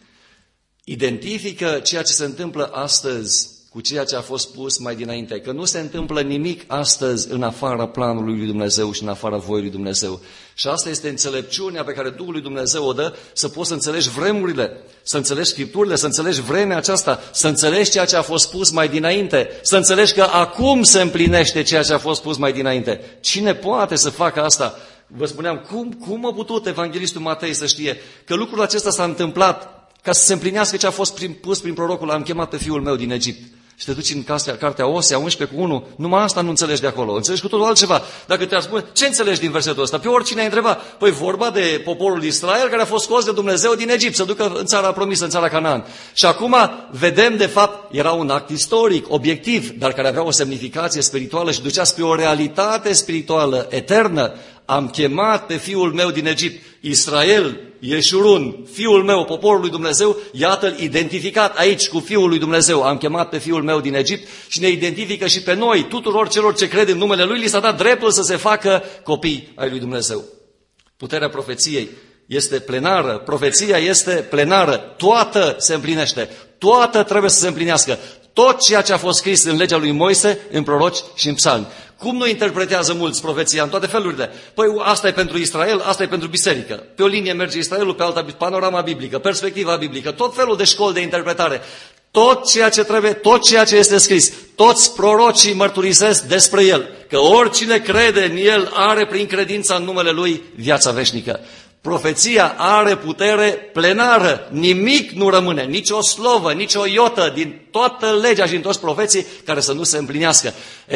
Identifică ceea ce se întâmplă astăzi cu ceea ce a fost spus mai dinainte, că nu se întâmplă nimic astăzi în afara planului lui Dumnezeu și în afara voii lui Dumnezeu. Și asta este înțelepciunea pe care Duhul lui Dumnezeu o dă, să poți să înțelegi vremurile, să înțelegi Scripturile, să înțelegi vremea aceasta, să înțelegi ceea ce a fost spus mai dinainte, să înțelegi că acum se împlinește ceea ce a fost spus mai dinainte. Cine poate să facă asta? Vă spuneam, cum a putut evanghelistul Matei să știe că lucrul acesta s-a întâmplat ca să se împlinească ce a fost pus prin prorocul, am chemat pe fiul meu din Egipt. Și te duci în cartea Osea 11:1, numai asta nu înțelegi de acolo, înțelegi cu totul altceva. Dacă te-ar spune, ce înțelegi din versetul ăsta? Pe oricine ai întreba, păi vorba de poporul Israel care a fost scos de Dumnezeu din Egipt, să ducă în țara promisă, în țara Canaan. Și acum vedem, de fapt, era un act istoric, obiectiv, dar care avea o semnificație spirituală și ducea spre o realitate spirituală, eternă. Am chemat pe fiul meu din Egipt, Israel, Ieșurun, fiul meu, poporul lui Dumnezeu, iată-l identificat aici cu fiul lui Dumnezeu. Am chemat pe fiul meu din Egipt și ne identifică și pe noi, tuturor celor ce cred în numele lui, li s-a dat dreptul să se facă copii ai lui Dumnezeu. Puterea profeției este plenară, profeția este plenară, toată se împlinește, toată trebuie să se împlinească. Tot ceea ce a fost scris în legea lui Moise, în proroci și în psalmi. Cum nu interpretează mulți profeția în toate felurile? Păi asta e pentru Israel, asta e pentru biserică. Pe o linie merge Israelul, pe alta panorama biblică, perspectiva biblică, tot felul de școli de interpretare. tot ceea ce trebuie, tot ceea ce este scris, toți prorocii mărturisesc despre El, că oricine crede în El are prin credința în numele Lui viața veșnică. Profeția are putere plenară, nimic nu rămâne, nici o slovă, nici o iotă din toată legea și din toți profeții care să nu se împlinească.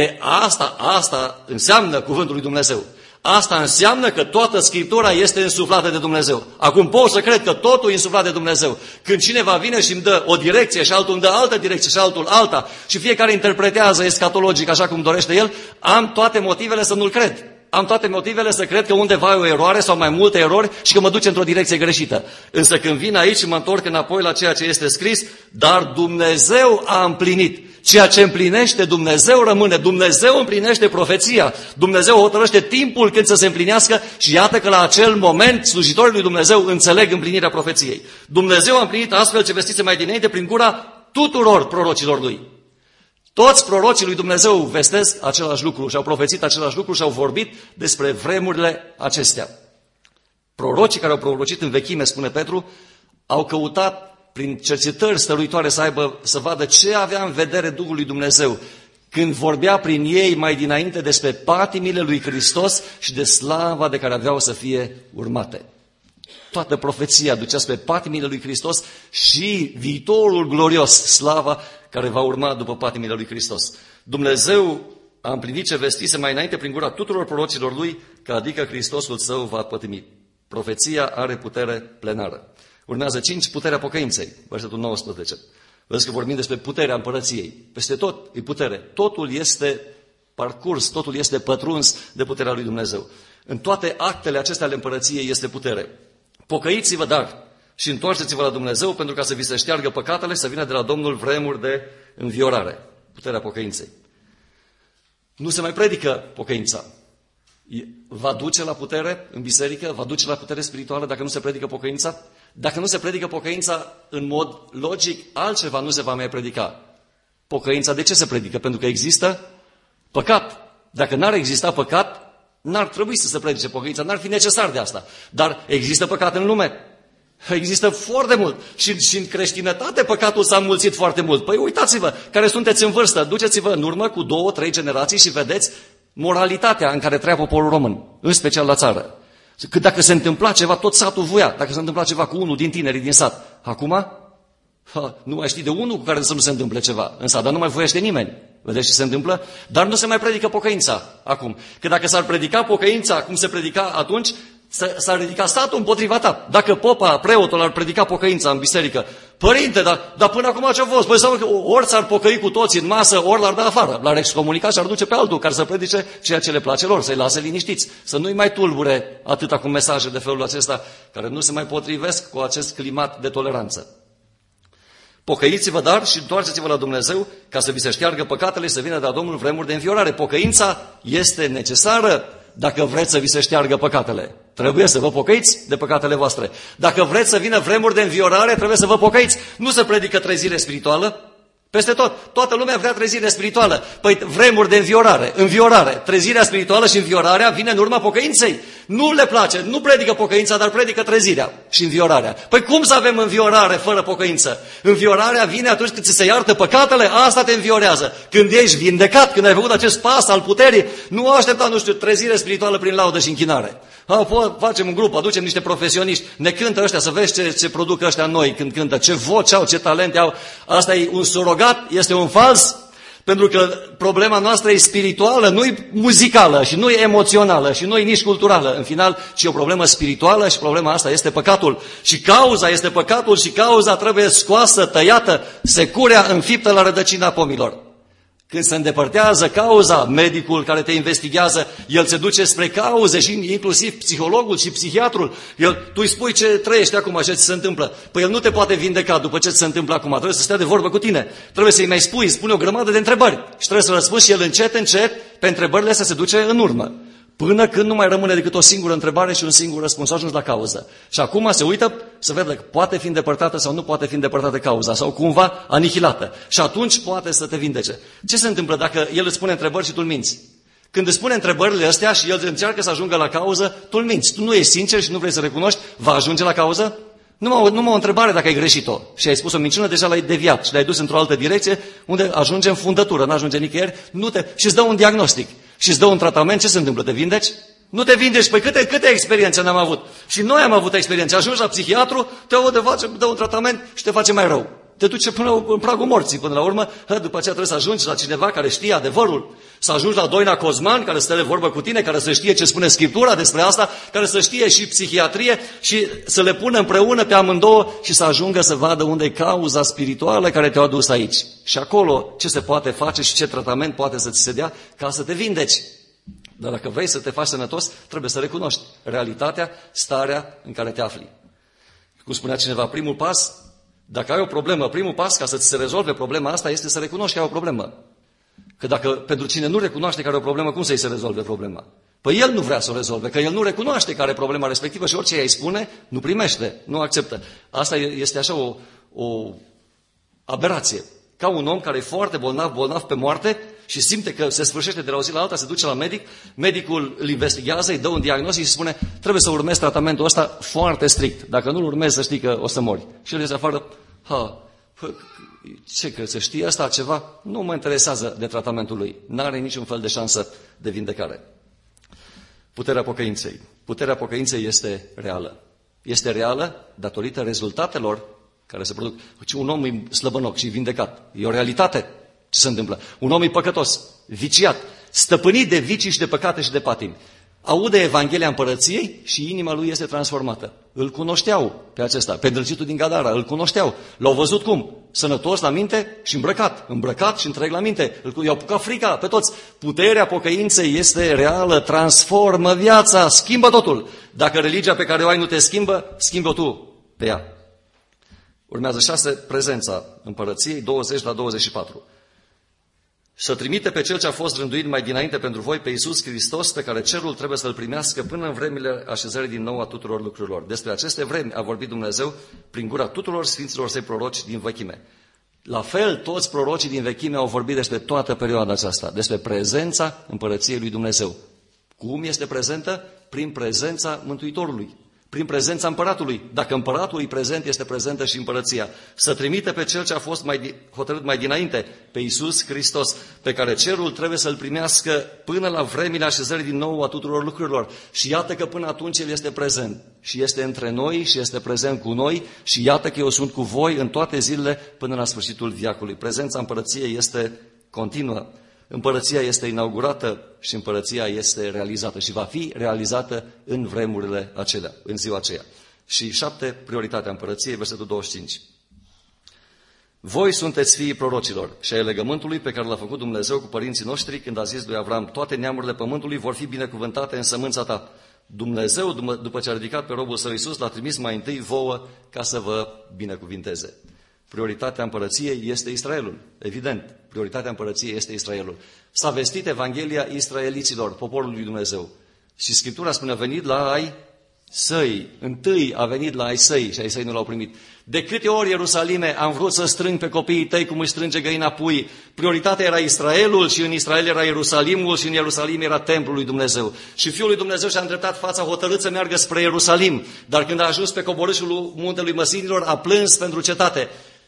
Asta înseamnă cuvântul lui Dumnezeu. Asta înseamnă că toată Scriptura este însuflată de Dumnezeu. Acum pot să cred că totul e însuflat de Dumnezeu. Când cineva vine și îmi dă o direcție și altul îmi dă altă direcție și altul alta și fiecare interpretează escatologic așa cum dorește el, am toate motivele să nu-l cred. Am toate motivele să cred că undeva e o eroare sau mai multe erori și că mă duce într-o direcție greșită. Însă când vin aici și mă întorc înapoi la ceea ce este scris, dar Dumnezeu a împlinit. Ceea ce împlinește Dumnezeu rămâne. Dumnezeu împlinește profeția. Dumnezeu hotărăște timpul când să se împlinească și iată că la acel moment slujitorii lui Dumnezeu înțeleg împlinirea profeției. Dumnezeu a împlinit astfel ce vestise mai dinainte prin gura tuturor prorocilor lui. Toți prorocii lui Dumnezeu vestesc același lucru și au profețit același lucru și au vorbit despre vremurile acestea. Prorocii care au prorocit în vechime, spune Petru, au căutat prin cercetări stăruitoare să vadă ce avea în vedere Duhul lui Dumnezeu când vorbea prin ei mai dinainte despre patimile lui Hristos și de slava de care aveau să fie urmate. Toată profeția ducea spre patimile lui Hristos și viitorul glorios, slava care va urma după patimile lui Hristos. Dumnezeu a împlinit ce vestise mai înainte prin gura tuturor prorocilor lui, că adică Hristosul său va pătimi. Profeția are putere plenară. Urmează 5, puterea pocăinței, versetul 19. Vezi că vorbim despre puterea împărăției. Peste tot e putere. Totul este parcurs, totul este pătruns de puterea lui Dumnezeu. În toate actele acestea ale împărăției este putere. Pocăiți-vă, dar, și întoarceți-vă la Dumnezeu pentru ca să vi se șteargă păcatele, să vină de la Domnul vremuri de înviorare. Puterea pocăinței. Nu se mai predică pocăința. Va duce la putere în biserică? Va duce la putere spirituală dacă nu se predică pocăința? Dacă nu se predică pocăința în mod logic, altceva nu se va mai predica. Pocăința de ce se predică? Pentru că există păcat. Dacă n-ar exista păcat, n-ar trebui să se predice pocăința, n-ar fi necesar de asta. Dar există păcat în lume. Există foarte mult. Și în creștinătate păcatul s-a înmulțit foarte mult. Păi uitați-vă, care sunteți în vârstă, duceți-vă în urmă cu 2-3 generații și vedeți moralitatea în care trăia poporul român, în special la țară. Că dacă se întâmpla ceva, tot satul voia. Dacă se întâmpla ceva cu unul din tinerii din sat. Acum, nu mai știi de unul cu care să nu se întâmple ceva în sat, dar nu mai voiește nimeni. Vedeți ce se întâmplă? Dar nu se mai predică pocăința acum. Că dacă s-ar predica pocăința cum se predica atunci, s-ar ridica statul împotriva ta. Dacă popa, preotul, ar predica pocăința în biserică, părinte, dar până acum ce-a fost? Păi să ori s-ar pocăi cu toții în masă, ori l-ar da afară. L-ar excomunica și ar duce pe altul care să predice ceea ce le place lor, să-i lase liniștiți. Să nu-i mai tulbure atâta cu mesaje de felul acesta, care nu se mai potrivesc cu acest climat de toleranță. Pocăiți-vă, dar, și întoarceți-vă la Dumnezeu ca să vi se șteargă păcatele și să vină de la Domnul vremuri de înviorare. Pocăința este necesară dacă vreți să vi se șteargă păcatele. Trebuie să vă pocăiți de păcatele voastre. Dacă vreți să vină vremuri de înviorare, trebuie să vă pocăiți. Nu se predică trezire spirituală. Peste tot. Toată lumea vrea trezire spirituală. Păi vremuri de înviorare. Trezirea spirituală și înviorarea vine în urma pocăinței. Nu le place, nu predică pocăința, dar predică trezirea și înviorarea. Păi cum să avem înviorare fără pocăință? Înviorarea vine atunci când ți se iartă păcatele, asta te înviorează. Când ești vindecat, când ai făcut acest pas al puterii, nu aștepta, trezire spirituală prin laudă și închinare. Facem un grup, aducem niște profesioniști, ne cântă ăștia, să vezi ce produc ăștia noi când cântă, ce voce au, ce talente au. Asta e un surogat, este un fals, pentru că problema noastră e spirituală, nu e muzicală și nu e emoțională și nu e nici culturală, în final, ci o problemă spirituală și problema asta este păcatul. Și cauza este păcatul și cauza trebuie scoasă, tăiată, securea înfiptă la rădăcina pomilor. Când se îndepărtează cauza, medicul care te investigează, el se duce spre cauze și inclusiv psihologul și psihiatrul. Tu îi spui ce trăiești acum, ce ți se întâmplă. Păi el nu te poate vindeca după ce ți se întâmplă acum. Trebuie să stea de vorbă cu tine. Trebuie să-i mai spune o grămadă de întrebări. Și trebuie să răspunzi și el încet, pe întrebările astea se duce în urmă. Până când nu mai rămâne decât o singură întrebare și un singur răspuns, ajungi la cauză. Și acum se uită să vadă că poate fi îndepărtată sau nu poate fi îndepărtată cauza, sau cumva anihilată. Și atunci poate să te vindece. Ce se întâmplă dacă el îți pune întrebări și tu îl minți? Când îți pune întrebările astea și el încearcă să ajungă la cauză, tu îl minți. Tu nu ești sincer și nu vrei să recunoști, va ajunge la cauză? Numai o întrebare dacă ai greșit-o și ai spus o minciună, deja l-ai deviat și l-ai dus într-o altă direcție unde ajunge în fundătură, nu ajunge nicăieri, și îți dă un diagnostic și îți dă un tratament, ce se întâmplă? Te vindeci? Nu te vindeci, păi câte experiențe n-am avut? Și noi am avut experiențe. Ajungi la psihiatru, dă un tratament și te face mai rău. Te duce până în pragul morții, până la urmă, după aceea trebuie să ajungi la cineva care știe adevărul, să ajungi la Doina Cozman, care stă de vorbă cu tine, care să știe ce spune Scriptura despre asta, care să știe și psihiatrie și să le pună împreună pe amândouă și să ajungă să vadă unde e cauza spirituală care te-a adus aici. Și acolo ce se poate face și ce tratament poate să ți se dea ca să te vindeci. Dar dacă vrei să te faci sănătos, trebuie să recunoști realitatea, starea în care te afli. Cum spunea cineva, primul pas, dacă ai o problemă, primul pas ca să ți se rezolve problema asta este să recunoști că ai o problemă. Că dacă pentru cine nu recunoaște că are o problemă, cum să-i se rezolve problema? Păi el nu vrea să o rezolve, că el nu recunoaște că are problema respectivă și orice îi spune, nu primește, nu acceptă. Asta este așa o aberație. Ca un om care e foarte bolnav pe moarte și simte că se sfârșește de la o zi la alta, se duce la medic, medicul îl investigează, îi dă un diagnostic și spune trebuie să urmezi tratamentul ăsta foarte strict. Dacă nu-l urmezi, să știi că o să mori. Și el iese afară, ce crezi, să știi asta ceva? Nu mă interesează de tratamentul lui. N-are niciun fel de șansă de vindecare. Puterea pocăinței. Puterea pocăinței este reală. Este reală datorită rezultatelor care se produc. Un om e slăbănoc și vindecat. E o realitate. Ce se întâmplă? Un om e păcătos, viciat, stăpânit de vicii și de păcate și de patimi. Aude Evanghelia Împărăției și inima lui este transformată. Îl cunoșteau pe acesta, pe îndrăcitul din Gadara, îl cunoșteau. L-au văzut cum? Sănătos la minte și îmbrăcat și întreg la minte. I-au apucat frica pe toți. Puterea pocăinței este reală, transformă viața, schimbă totul. Dacă religia pe care o ai nu te schimbă, schimbă tu pe ea. Urmează 6, prezența Împărăției, 20-24. Să trimite pe Cel ce a fost rânduit mai dinainte pentru voi, pe Iisus Hristos, pe care cerul trebuie să-L primească până în vremile așezării din nou a tuturor lucrurilor. Despre aceste vremi a vorbit Dumnezeu prin gura tuturor sfinților săi proroci din vechime. La fel, toți prorocii din vechime au vorbit despre toată perioada aceasta, despre prezența Împărăției lui Dumnezeu. Cum este prezentă? Prin prezența Mântuitorului. Prin prezența împăratului. Dacă împăratul e prezent, este prezentă și împărăția. Să trimite pe Cel ce a fost hotărât mai dinainte, pe Iisus Hristos, pe care cerul trebuie să-L primească până la vremile așezării din nou a tuturor lucrurilor. Și iată că până atunci El este prezent. Și este între noi și este prezent cu noi și iată că eu sunt cu voi în toate zilele până la sfârșitul veacului. Prezența împărăției este continuă. Împărăția este inaugurată și împărăția este realizată și va fi realizată în vremurile acelea, în ziua aceea. Și 7, prioritatea împărăției, versetul 25. Voi sunteți fiii prorocilor și ai legământului pe care l-a făcut Dumnezeu cu părinții noștri când a zis lui Avram, toate neamurile pământului vor fi binecuvântate în sămânța ta. Dumnezeu, după ce a ridicat pe robul său Iisus, l-a trimis mai întâi vouă ca să vă binecuvinteze. Prioritatea împărăției este Israelul. Evident, prioritatea împărăției este Israelul. S-a vestit Evanghelia israeliților, poporului lui Dumnezeu. Și Scriptura spune, a venit la ai săi. Întâi a venit la ai săi și ai săi nu l-au primit. De câte ori, Ierusalime, am vrut să strâng pe copiii tăi cum îi strânge găina pui. Prioritatea era Israelul și în Israel era Ierusalimul și în Ierusalim era templul lui Dumnezeu. Și Fiul lui Dumnezeu și-a îndreptat fața hotărât să meargă spre Ierusalim. Dar când a ajuns pe coborâșul muntelui Măsinilor, a plâns pentru cetate.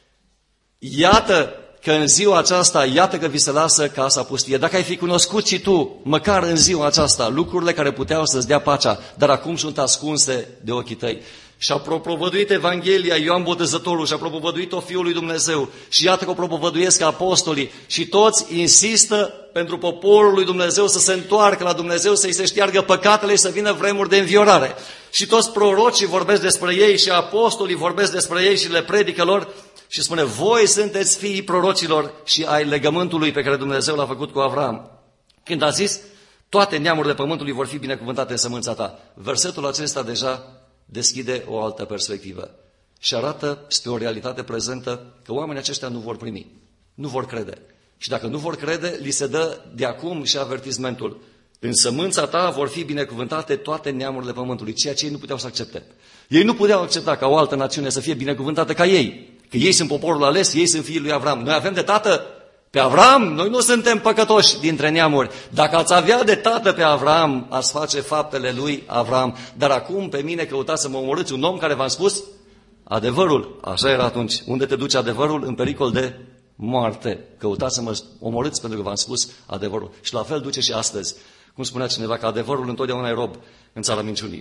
Iată că în ziua aceasta, iată că vi se lasă casa pustie. Dacă ai fi cunoscut și tu, măcar în ziua aceasta, lucrurile care puteau să-ți dea pacea, dar acum sunt ascunse de ochii tăi. Și-a propovăduit Evanghelia Ioan Botezătorul, și-a propovăduit-o Fiul lui Dumnezeu. Și iată că o propovăduiesc apostolii. Și toți insistă pentru poporul lui Dumnezeu să se întoarcă la Dumnezeu, să-i se șteargă păcatele și să vină vremuri de înviorare. Și toți prorocii vorbesc despre ei și apostolii vorbesc despre ei și le predică lor. Și spune, voi sunteți fiii prorocilor și ai legământului pe care Dumnezeu l-a făcut cu Avram. Când a zis, toate neamurile pământului vor fi binecuvântate în sămânța ta. Versetul acesta deja deschide o altă perspectivă și arată spre o realitate prezentă că oamenii aceștia nu vor primi, nu vor crede. Și dacă nu vor crede, li se dă de acum și avertismentul. În sămânța ta vor fi binecuvântate toate neamurile pământului, ceea ce ei nu puteau să accepte. Ei nu puteau accepta ca o altă națiune să fie binecuvântată ca ei. Că ei sunt poporul ales, ei sunt fiii lui Avram. Noi avem de tată pe Avram, noi nu suntem păcătoși dintre neamuri. Dacă ați avea de tată pe Avram, ați face faptele lui Avram. Dar acum pe mine căutați să mă omorâți un om care v-am spus adevărul. Așa era atunci. Unde te duce adevărul? În pericol de moarte. Căutați să mă omorâți pentru că v-am spus adevărul. Și la fel duce și astăzi. Cum spunea cineva, că adevărul întotdeauna e rob în țara minciunii.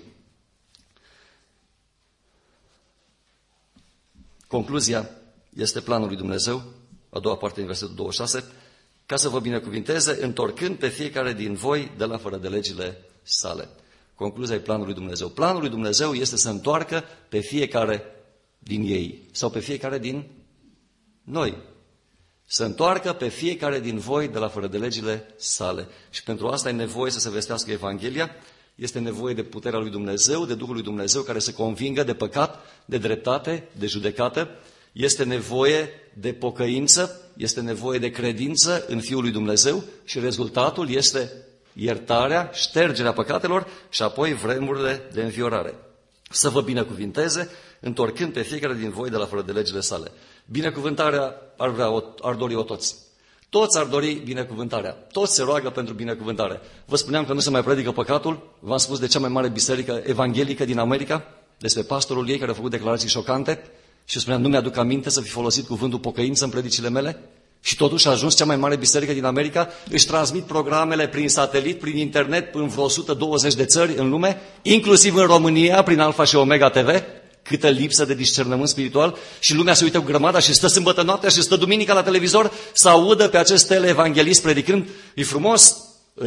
Concluzia este planul lui Dumnezeu, a doua parte din versetul 26, ca să vă binecuvinteze, întorcând pe fiecare din voi de la fără de legile sale. Concluzia e planul lui Dumnezeu. Planul lui Dumnezeu este să întoarcă pe fiecare din ei sau pe fiecare din noi. Să întoarcă pe fiecare din voi de la fără de legile sale. Și pentru asta e nevoie să se vestească Evanghelia, este nevoie de puterea lui Dumnezeu, de Duhul lui Dumnezeu care să convingă de păcat, de dreptate, de judecată. Este nevoie de pocăință, este nevoie de credință în Fiul lui Dumnezeu și rezultatul este iertarea, ștergerea păcatelor și apoi vremurile de înviorare. Să vă binecuvinteze, întorcând pe fiecare din voi de la fără de legile sale. Binecuvântarea ar dori-o toți. Toți ar dori binecuvântarea. Toți se roagă pentru binecuvântare. Vă spuneam că nu se mai predică păcatul. V-am spus de cea mai mare biserică evanghelică din America, despre pastorul ei care a făcut declarații șocante și spuneam, nu mi-aduc aminte să fi folosit cuvântul pocăință în predicile mele. Și totuși a ajuns cea mai mare biserică din America, își transmit programele prin satelit, prin internet, în vreo 120 de țări în lume, inclusiv în România, prin Alfa și Omega TV. Câtă lipsă de discernământ spiritual și lumea se uită cu grămada și stă sâmbătă noaptea și stă duminica la televizor să audă pe acest teleevanghelist predicând, e frumos,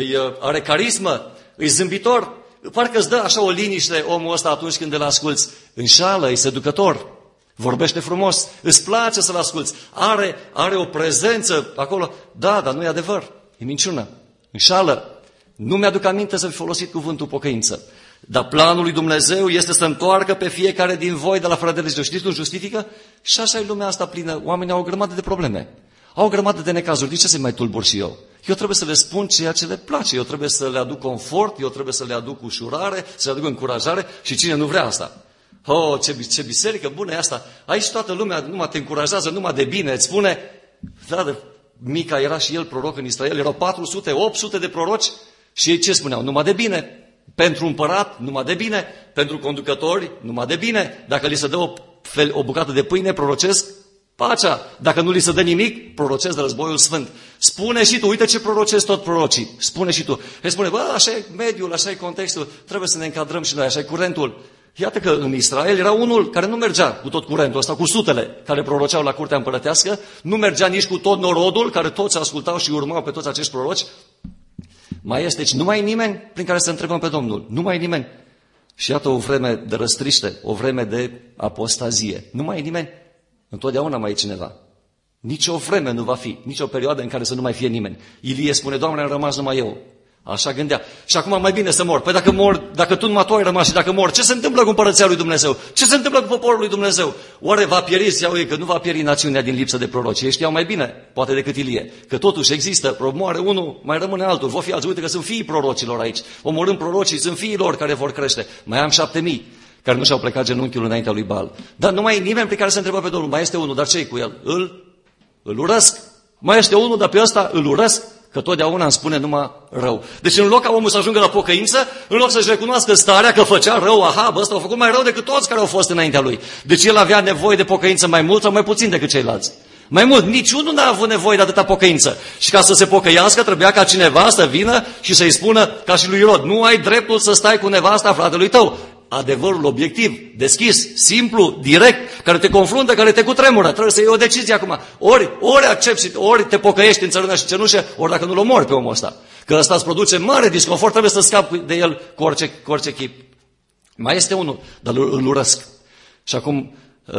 are carismă, e zâmbitor, parcă îți dă așa o liniște omul ăsta atunci când îl asculți. Înșală, e seducător, vorbește frumos, îți place să-l asculți, are o prezență acolo, da, dar nu e adevăr, e minciună, înșală. Nu mi-aduc aminte să fi folosit cuvântul pocăință. Dar planul lui Dumnezeu este să întoarcă pe fiecare din voi de la fără de legile. Știți cum justifică? Și așa e lumea asta plină. Oamenii au o grămadă de probleme. Au o grămadă de necazuri. De ce să-i mai tulbur și eu? Eu trebuie să le spun ceea ce le place. Eu trebuie să le aduc confort, eu trebuie să le aduc ușurare, să le aduc încurajare. Și cine nu vrea asta? Oh, ce biserică bună e asta. Aici toată lumea numai te încurajează, numai de bine. Îți spune, da, Mica era și el proroc în Israel. Erau 400, 800 de proroci. Și ei ce spuneau? Numai de bine. Pentru împărat, numai de bine. Pentru conducători, numai de bine. Dacă li se dă o bucată de pâine, prorocesc pacea. Dacă nu li se dă nimic, prorocesc de războiul sfânt. Spune și tu, uite ce prorocesc tot prorocii. Spune și tu. Îi spune, bă, așa e mediul, așa e contextul, trebuie să ne încadrăm și noi, așa e curentul. Iată că în Israel era unul care nu mergea cu tot curentul ăsta, cu sutele care proroceau la curtea împărătească, nu mergea nici cu tot norodul, care toți ascultau și urmau pe toți acești proroci. Mai este, deci nu mai e nimeni prin care să întrebăm pe Domnul. Nu mai e nimeni. Și iată o vreme de răstriște, o vreme de apostazie. Nu mai e nimeni. Întotdeauna mai e cineva. Nici o vreme nu va fi, nici o perioadă în care să nu mai fie nimeni. Ilie spune, Doamne, am rămas numai eu. Așa gândea. Și acum mai bine să mor. Păi dacă tu numai tu ai rămas și dacă mor, ce se întâmplă cu împărăția lui Dumnezeu? Ce se întâmplă cu poporul lui Dumnezeu? Oare va pieri? Ziceau ei că nu va pieri națiunea din lipsă de proroci. Ei știau mai bine, poate decât Ilie. Că totuși există, moare unul, mai rămâne altul. Vor fi alții. Uite că sunt fiii prorocilor aici. Omorând prorocii, sunt fiii lor care vor crește. Mai am 7000 care nu și-au plecat genunchiul înaintea lui Baal. Dar nu mai e nimeni prin care să întrebă pe Domnul. Mai este unul, dar ce-i cu el? Îl urăsc. Mai este unul, dar pe ăsta îl urăsc. Că totdeauna îmi spune numai rău. Deci în loc ca omul să ajungă la pocăință, în loc să-și recunoască starea că făcea rău, ăsta au făcut mai rău decât toți care au fost înaintea lui. Deci el avea nevoie de pocăință mai mult sau mai puțin decât ceilalți. Mai mult, niciunul n-a avut nevoie de atâta pocăință. Și ca să se pocăiască, trebuia ca cineva să vină și să-i spună, ca și lui Irod, nu ai dreptul să stai cu nevasta fratelui tău. Adevărul obiectiv, deschis, simplu, direct, care te confruntă, care te cutremură. Trebuie să iei o decizie acum. Ori accepti, ori te pocăiești în țărână și cenușă, ori dacă nu-l omori pe omul ăsta. Că ăsta îți produce mare disconfort, trebuie să scapi de el cu orice chip. Mai este unul, dar îl urăsc. Și acum,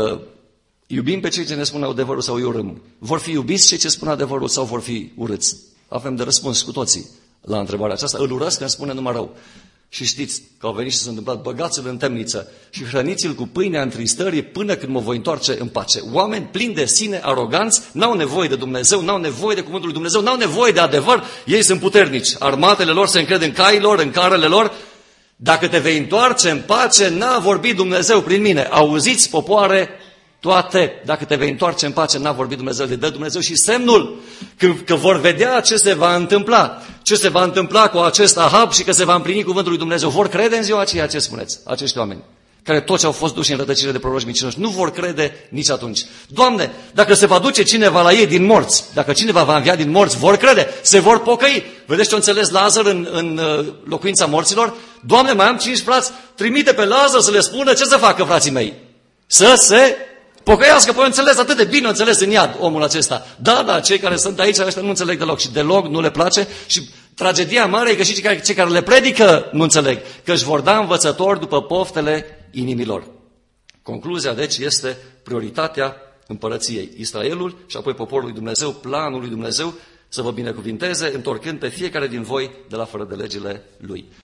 iubim pe cei ce ne spun adevărul sau îi urâm? Vor fi iubiți cei ce spun adevărul sau vor fi urâți? Avem de răspuns cu toții la întrebarea aceasta. Îl urăsc, îmi spune numai rău. Și știți că au venit și s-a întâmplat, băgați-l în temniță și hrăniți-l cu pâinea întristării până când mă voi întoarce în pace. Oameni plini de sine, aroganți, n-au nevoie de Dumnezeu, n-au nevoie de cuvântul lui Dumnezeu, n-au nevoie de adevăr, ei sunt puternici. Armatele lor se încred în cailor, în carele lor. Dacă te vei întoarce în pace, n-a vorbit Dumnezeu prin mine. Auziți, popoare, toate, dacă te vei întoarce în pace, n-a vorbit Dumnezeu, le dă Dumnezeu și semnul că vor vedea ce se va întâmpla. Ce se va întâmpla cu acest Ahab și că se va împlini cuvântul lui Dumnezeu. Vor crede în ziua aceea ce spuneți, acești oameni. care toți au fost duși în rătăcire de proroci mincinoși, nu vor crede nici atunci. Doamne, dacă se va duce cineva la ei din morți, dacă cineva va învia din morți, vor crede, se vor pocăi. Vedeți ce a înțeles Lazar în locuința morților? Doamne, mai am 5 frați, trimite pe Lazar să le spună ce să facă frații mei. Să se pocăiască, păi înțeles atât de bine, înțeles în iad omul acesta. Da, cei care sunt aici, ăștia nu înțeleg deloc și deloc nu le place și tragedia mare e că și cei care le predică nu înțeleg, că își vor da învățători după poftele inimilor. Concluzia, deci, este prioritatea împărăției. Israelul și apoi poporul lui Dumnezeu, planul lui Dumnezeu să vă binecuvinteze, întorcând pe fiecare din voi de la fără de legile lui.